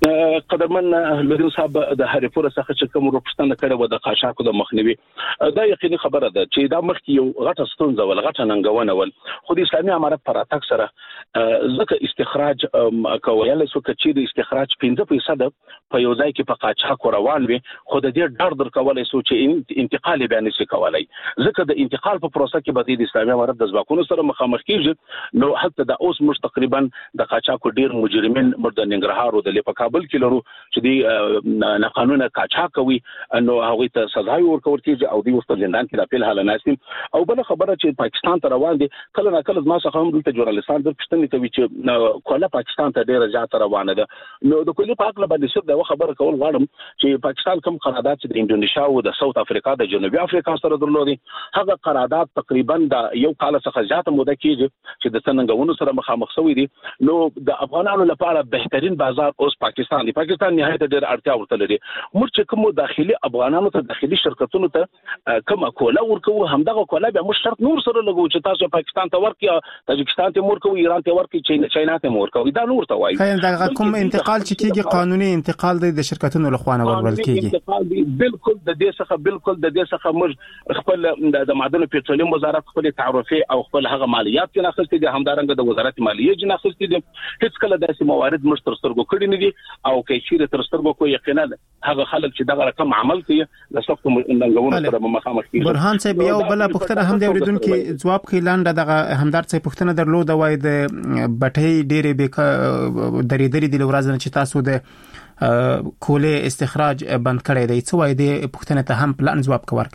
قدرمن لودین صاحب د هریپور څخه چې کوم روپښتنه کړې و د قاچاقو د مخنیوي دا یقیني خبره ده چې دا مخکې یو غټه ستونزه ول غټه ننګونه ول خو د اسلامي امارت پر اتاک سره ځکه استخراج کویل سو چې د استخراج 15% په یو ځای کې په قاچاق روان وي خو د دې ډار در کولای سو چې انتقال به نشي کولای ځکه د انتقال په پروسه کې به د اسلامي امارت د ځواکونو سره مخامخ کیږي نو حتی د اوس مش تقریبا د قاچاق ډیر مجرمین مرد ننګرهار او د کابل کې لرو چې دی نه قانون قاچاق کوي نو هغه ته سزا ورکول کیږي او دی وسط زندان کې د خپل حال ناسم او بل خبره چې پاکستان ته روان دي کله نه کله ما څخه هم د ژورنالیستان د پښتنې کوي چې کوله پاکستان ته ډیره زیاته روانه ده نو د کلی په اړه باندې څه د خبره کول غواړم چې پاکستان کوم قرارداد چې د انډونیشیا او د ساوث افریقا د جنوبي افریقا سره درلودي هغه قرارداد تقریبا د یو کال څخه زیاته موده کېږي چې د څنګهونو سره مخامخ شوی دي نو د افغانانو لپاره بهترین بازار اوس پاکستان دی پاکستان نهایت ډیر اړتیا ورته لري موږ چې کوم داخلي افغانانو ته داخلي شرکتونو ته کوم کوله ورکو همدغه کوله به موږ شرط نور سره لګو چې تاسو پاکستان ته ورکړي تاجکستان ته ورکو ایران ته ورکړي چاینا ته ورکو دا نور ته وایي دا کوم انتقال چې کیږي قانوني انتقال د شرکتونو له خوا نه ورول کیږي انتقال دی بالکل د دې څخه موږ خپل د معدن پټرولیم وزارت خپل تعرفي او خپل هغه مالیات کې ناخستې دي همدارنګه د وزارت مالیه چې ناخستې دي هیڅ کله داسې موارد موږ تر سترګو کړی نه دي او کې چې تر سترګو کو یقینا هغه خلک چې دغه رقم عمل کوي د سخت ننګونو سره مخامخ کیږي برهان صاحب یو بل پښتنه هم د اوریدونکو جواب کې لاندې دغه همدار صاحب پښتنه درلود وای د بټۍ ډېرې به درې د ورځې چې تاسو د کوله استخراج بند کړی دی څه وای د پښتنه ته هم پلان جواب کوي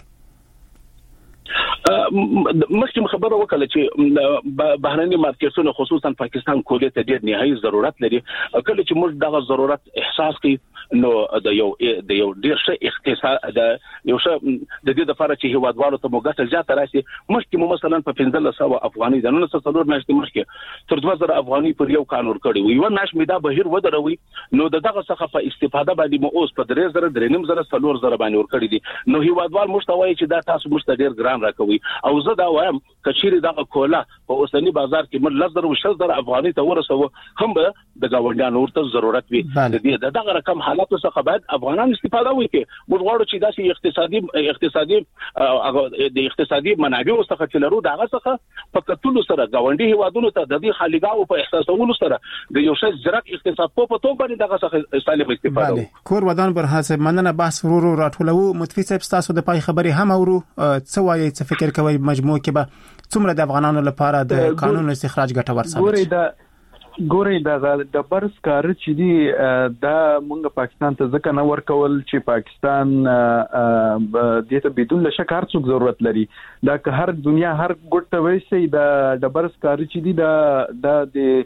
مخکې خبره وکړه چې بهرني مارکیټونو خصوصا پاکستان کوله ته ډېر نهایي ضرورت لري کله چې موږ دغه ضرورت احساس کړي نو د یو ډېر ښه اقتصاد د یو ښه د دې لپاره چې هیوادوالو ته موږ زیات راشي مخکې مثلا په 1500 افغاني د 900 میاشتې مخکې تر 2000 افغاني پر یو قانون کړی یو ناش میدا بهیر ودروي نو دغه څخه په استفاده باندې مو اوس په 3000 4000 باندې ور کړی دي نو هیوادوال مشتوي چې دا تاسو مشته ډېر ګران راکوي او زه دا وایم کچېری دغه کوله په اوسنی بازار کې مر 10,000 افغاني ته ورسو هم د گاونډیانو ورته ضرورت وي د دې دغه رقم حالات څخه باید افغانان استفاده وکړي موږ غواړو چې داسې اقتصادي اقتصادي منابع څخه چې لرو دغه څخه په کتلو سره گاونډي هیوادونو ته د دې خالیګاو په احساسولو سره د یو څه زرق اقتصاد په توګه باندې دغه څخه سالم استفاده وکړو کور ودان بر حساب مننه بحث ورو راټولو متفق صاحب تاسو د پای خبري هم اورو څه وایي څه فکر کوي مجموع کې به څومره د افغانانو لپاره د قانون استخراج ګټور ثابت ګوري د برس کار چې دی دا مونږ پاکستان ته ځکه نه ورکول چې پاکستان د دې بدون له شک هر څوک ضرورت لري دا که هر دنیا هر ګټ ته وایي د برس کار چې دی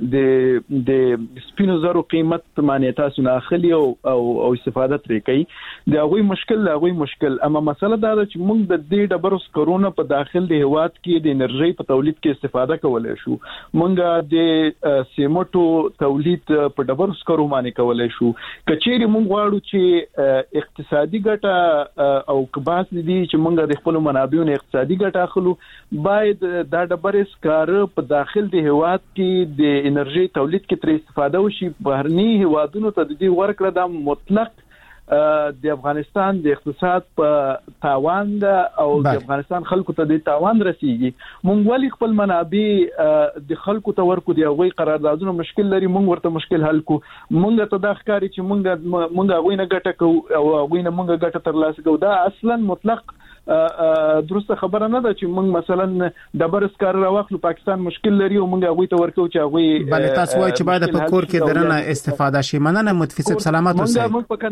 د سپینو زرو قیمت معنی تاسو نه اخلي او استفاده ترې کوي دا غوي مشکل اما مسله دا چې موږ د دې ډبرس کرونا په داخل د هواد کې د انرژي په تولید کې استفاده کولای شو موږ د سیمټو تولید په ډبرس کرو معنی کولای شو کچېری موږ غواړو چې اقتصادي ګټه او کباس دي چې موږ د خپل منابعونو اقتصادي ګټه اخلو باید دا ډبرس کار په داخل د هواد کې د انرژي تولید کې تر استفاده وشي بهرني هوادونو ته د دې ورکړه د مطلق د افغانستان د اقتصاد په تاوان او د افغانستان خلکو ته د تاوان رسیږي مونږ ولې خپل منابع د خلکو ته ورکو دی غوي قراردادونو مشکل لري مونږ ورته مشکل حل کو مونږ ته د ښکاری چې مونږ غوي نه ګټه کو او غوي نه مونږ ګټه ترلاسه کو دا اصلا مطلق درسته خبره نه ده چې موږ مثلا د برسکار راوخلو پاکستان مشکل لري او موږ غوي ته ورکو چې غوي بل تاسو وایي چې باید په کور کې درنه استفاده شي مننه متفق سلامت اوسئ موږ په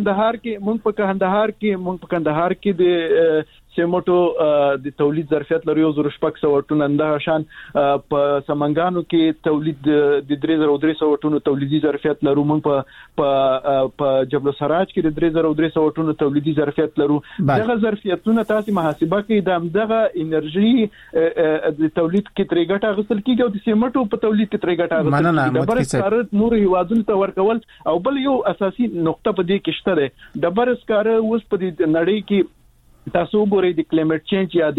کندهار کې د سیمټو د تولید ظرفیت لري 1600 ټن انده شان په سمنګانو کې تولید د 3300 ټن تولیدي ظرفیت لرو موږ په جبل سراج کې د 3300 ټن تولیدي ظرفیت لرو دغه ظرفیتونه تاسو محاسبه کې دغه انرژي د تولید کې ترې ګټه غسل کیږي او د سیمټو په تولید کې ترې ګټه غسل کیږي د برسکار نور هیوادونو ته ورکول او بل یو اساسي نقطه په دې کې شته ده د برسکار اوس په دې نړۍ کې تاسو ګورئ د کلایمټ چینج یا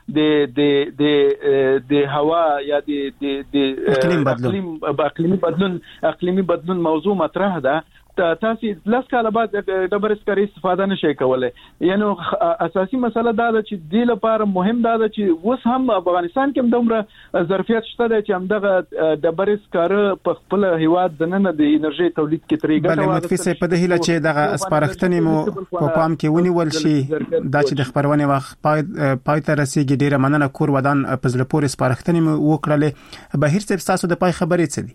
د هوا یا د اقلیمي بدلون موضوع مطرح ده تاسو لاس کاله بعد ډبر اسکاري استفاده نشي کولای. یعنی اساسي مسله دا ده چې د لپاره مهم دا ده چې اوس هم افغانستان کې دومره ظرفیت شته چې همدغه ډبر اسکاره په خپل هیواد دننه د انرژي تولید کې طریقه بل متفق په دې هیله چې دغه اسپارښتنې مو په پام کې ونیول شي دا چې د خبرونه وخت پای ته رسیدي. ډیره مننه کور ودان په زړه پورې اسپارښتنې مو وکړلې. بهیر صاحب تاسو د پای خبرې څه دي؟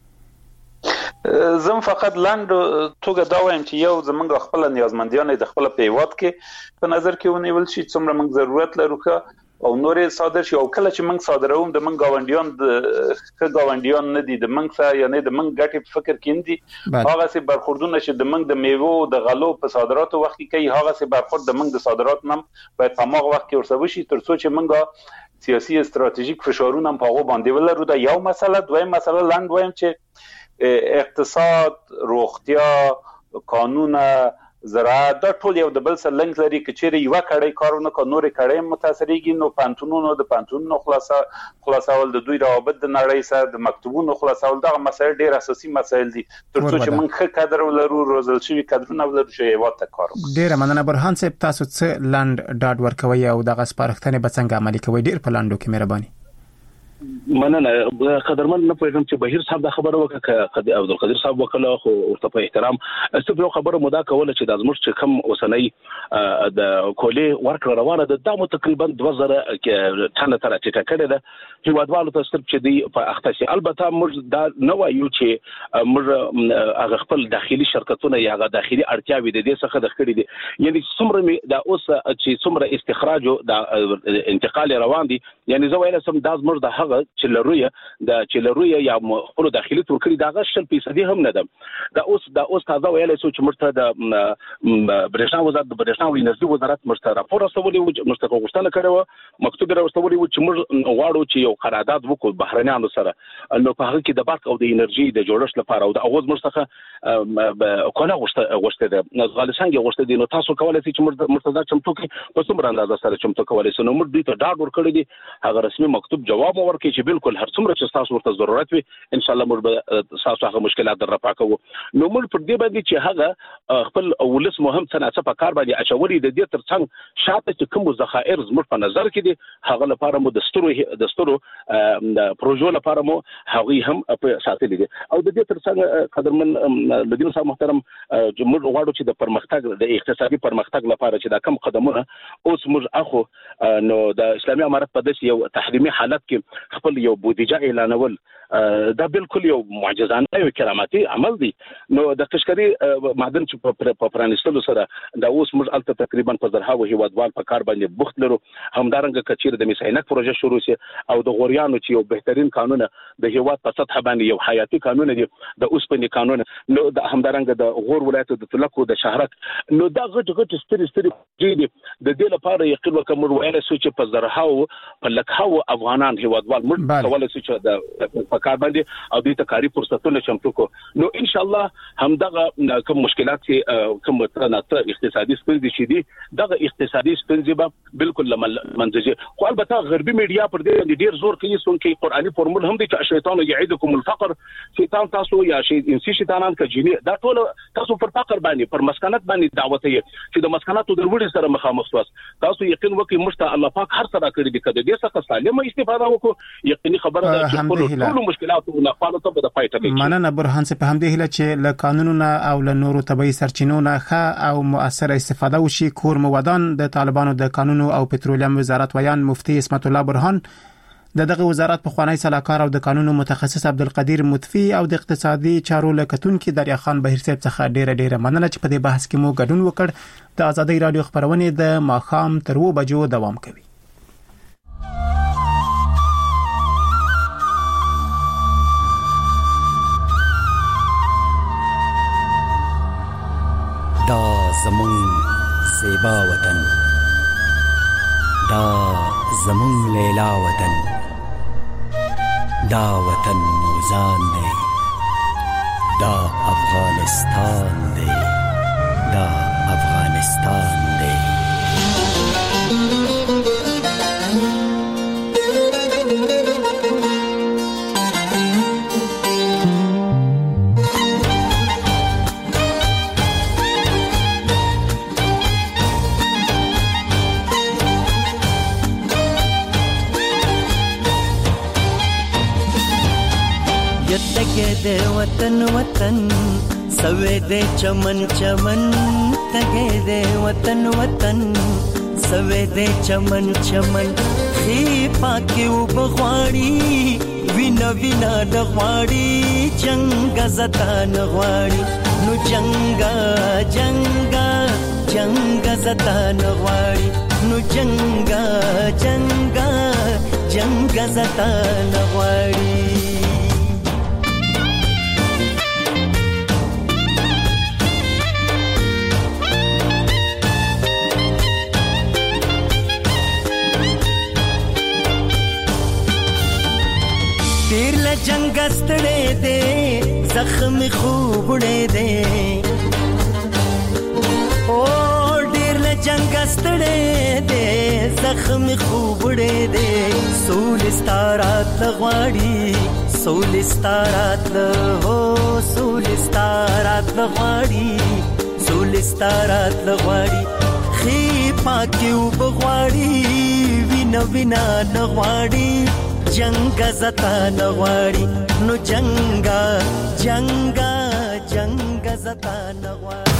زم فقط لاند توګه دا وایم چې یو زمونږ خپل نیازمندیان د خپل په هیواد کې په نظر کې ونیول شي څومره موږ ضرورت لرو او نورې صادر شي او کله چې موږ صادروم د موږ گاونډیان د گاونډیان نه دي د موږ سره یعنی د موږ ګټې فکر کیندي هغه سي برخوردونه چې د موږ د میوه او د غلو په صادراتو وخت کې کوي هغه سي برخورد د موږ د صادرات نم باید په ماغه وخت کې ورسوي شي ترڅو چې موږ سیاسي استراتیژیک فشارونه په هغه باندې ولرو. دا یو مسله. دویم مسله لاند وایم چې اقتصاد، روغتیا، قانون، زراعت دا ټول یو د بل سره لنګ لري. کچېری یو کړي کارونه کو نور کړي متاثرېږي نو پانتونونو خلاصول د دوی روابط د نړۍ سره د مکتوبونو خلاصول دا مسایل ډېر اساسي مسایل دي ترڅو چې موږ ښه کادر ولرو روزل شوی کادرونه ولرو چې یو ته کار وکړو. ډېر مننه برهان صاحب تاسو څه لاند ډاډ ورکوي او دغه سپارښتنې به څنګه عملي کوي؟ ډېر په لاندو کې مهرباني. مننه قدرمن نه پېژنم چې بهیر صاحب دا خبره وکړه عبدالقادر صاحب وکړه خو ورته په احترام استو یو خبره مدا کوله چې د ازمر چې کم وسنۍ د کولې ورکړه روانه د دمو تقریبا 2000 ټن تر ټیټه کړه ده هیوادوالو ته ستر چې دی په اختصاصي البته موږ دا نه وایو چې موږ هغه خپل داخلي شرکتونه یا هغه داخلي اړتیاوي د دې څخه د خړې دي یعنی څومره دا اوس چې څومره استخراج او د انتقال روان دي یعنی زه ویل سم دا موږ د هغه چلرويه یا خپل داخلي تورکړي دا 100% هم نه ده دا اوس تازه ویل چې مرته د برېښنا وزارت د برېښنا او انرژي وزارت مرته راپور راستولي و مرته غوښتنه کړو مکتوب راستولي و چې موږ غواړو چې یو قرارداد وکړو بهرنیانو سره نو په هغه کې د برق او د انرژي د جوړښت لپاره او د اغوز مرته کونه غوښته ده افغانستان کې غوښته دي نو تاسو کولای شئ چې مرتضی چمتو کې په څومره اندازه سره چمتو کولای شئ نو موږ دې ته ډاډ ورکړی دي هغه رسمي مکتوب جواب ورکړي چې بالکل هر څومره چې تاسو ورته ضرورت وي ان شاء الله موږ تاسو هغه مشکلات در رفع کوو نو موږ پر دې باندې چې هغه خپل ولس مهم څنګه په کار باندې اچولي د دې ترڅنګ شاته چې کوم ذخایر زموږ په نظر کې دي هغه لپاره مو د سترو د پروژو لپاره مو هغه هم په ساتلي دي او د دې ترڅنګ قدرمن لدین صاحب محترم موږ غواړو چې د پرمختګ د اقتصادي پرمختګ لپاره چې دا کم قدمونه اوس موږ اخو نو د اسلامي امارت په داسې یو تحریمي حالت کې خپل یو بودیجه اعلانول دا بالکل یو معجزانه او کرامتي عمل دی نو د تشکری معدن چې په پرانستلو سره دا اوس موږ الته تقریبا په زرهاو هیوادوال په کار باندې بوخت لرو همدارنګه کچیر د میساینک پروژه شروع شي او د غوریانو چې یو بهترین قانون د هیواد په سطح باندې یو حیاتي قانون دی د اوسپنې قانون نو د همدارنګه د غور ولایت د تلکو د شهرک نو دا غټ ستري دي د دې لپاره یقین وکړو ویل چې په زرهاو په لکهاو افغانان هیوادوال موږ کولای شو چې د کار باندې او د تکاری فرصتونه چمتو کو نو ان شاء الله همدغه کوم مشکلات چې کوم ترناته اقتصادي ستونزې شي دي دغه اقتصادي ستونزې به بالکل منځجه خو البته غربي میډیا پر دې ډیر زور کوي چې قرآني فورمول هم دي چې شیطان یعدکم الفقر شیطان تاسو یا انسی شیطانان کجنی دا ټول تاسو پر فقر باندې پر مسکنت باندې دعوت یې چې د مسکناتو د وړي سره مخامخ تاسو یقین وکړئ مشته الله پاک هر سره کړی دي کده دې څخه سالمه استفاده وکړو یقیني خبره ده چې ټول مشکلات او نقالو ته د پای ټکی مننه برهان صاحب هم دې هله چې له قانونونو او له نورو طبي سرچینو نه ښه او مؤثره استفاده وشي کور مودان د طالبانو د قانونو او پټرولیم وزارت ویان مفتي اسمت الله برهان دغه وزارت په خوانی صلاحکار او د قانونو متخصص عبدالقدیر مطفی او د اقتصادي چارو لکتونکو دریا خان بهیر صاحب څخه ډیره مننه چې په دې بحث کې مو ګډون وکړ د آزادۍ رادیو خبرونه د ماخام تر 2 بجو دوام کوي دا زمون زیبا وطن دا زمون لیلا وطن دا وطن موزان دی دا افغانستان دی دا افغانستان دی تګې دې وطن وطن سوې دې چمن چمن تګې دې وطن وطن سوې دې چمن چمن خې پاکي وبغواړي وینا وینا نغواړي جنگ زتا نغواړي نو جنگا جنگا جنگ زتا نغواړي نو جنگا جنگا جنگ زتا نغواړي ډیر له جنگ ستړې دې زخم خوبړې دې او ډیر له جنگ ستړې دې زخم خوبړې دې سول ستارات لغواړي سول ستارات له سول ستارات لغواړي سول ستارات لغواړي خې پاکي وبغواړي وینا وینا نغواړي جنگ زتا نغواړي نو جنگا جنگا جنگ زتا نغواړي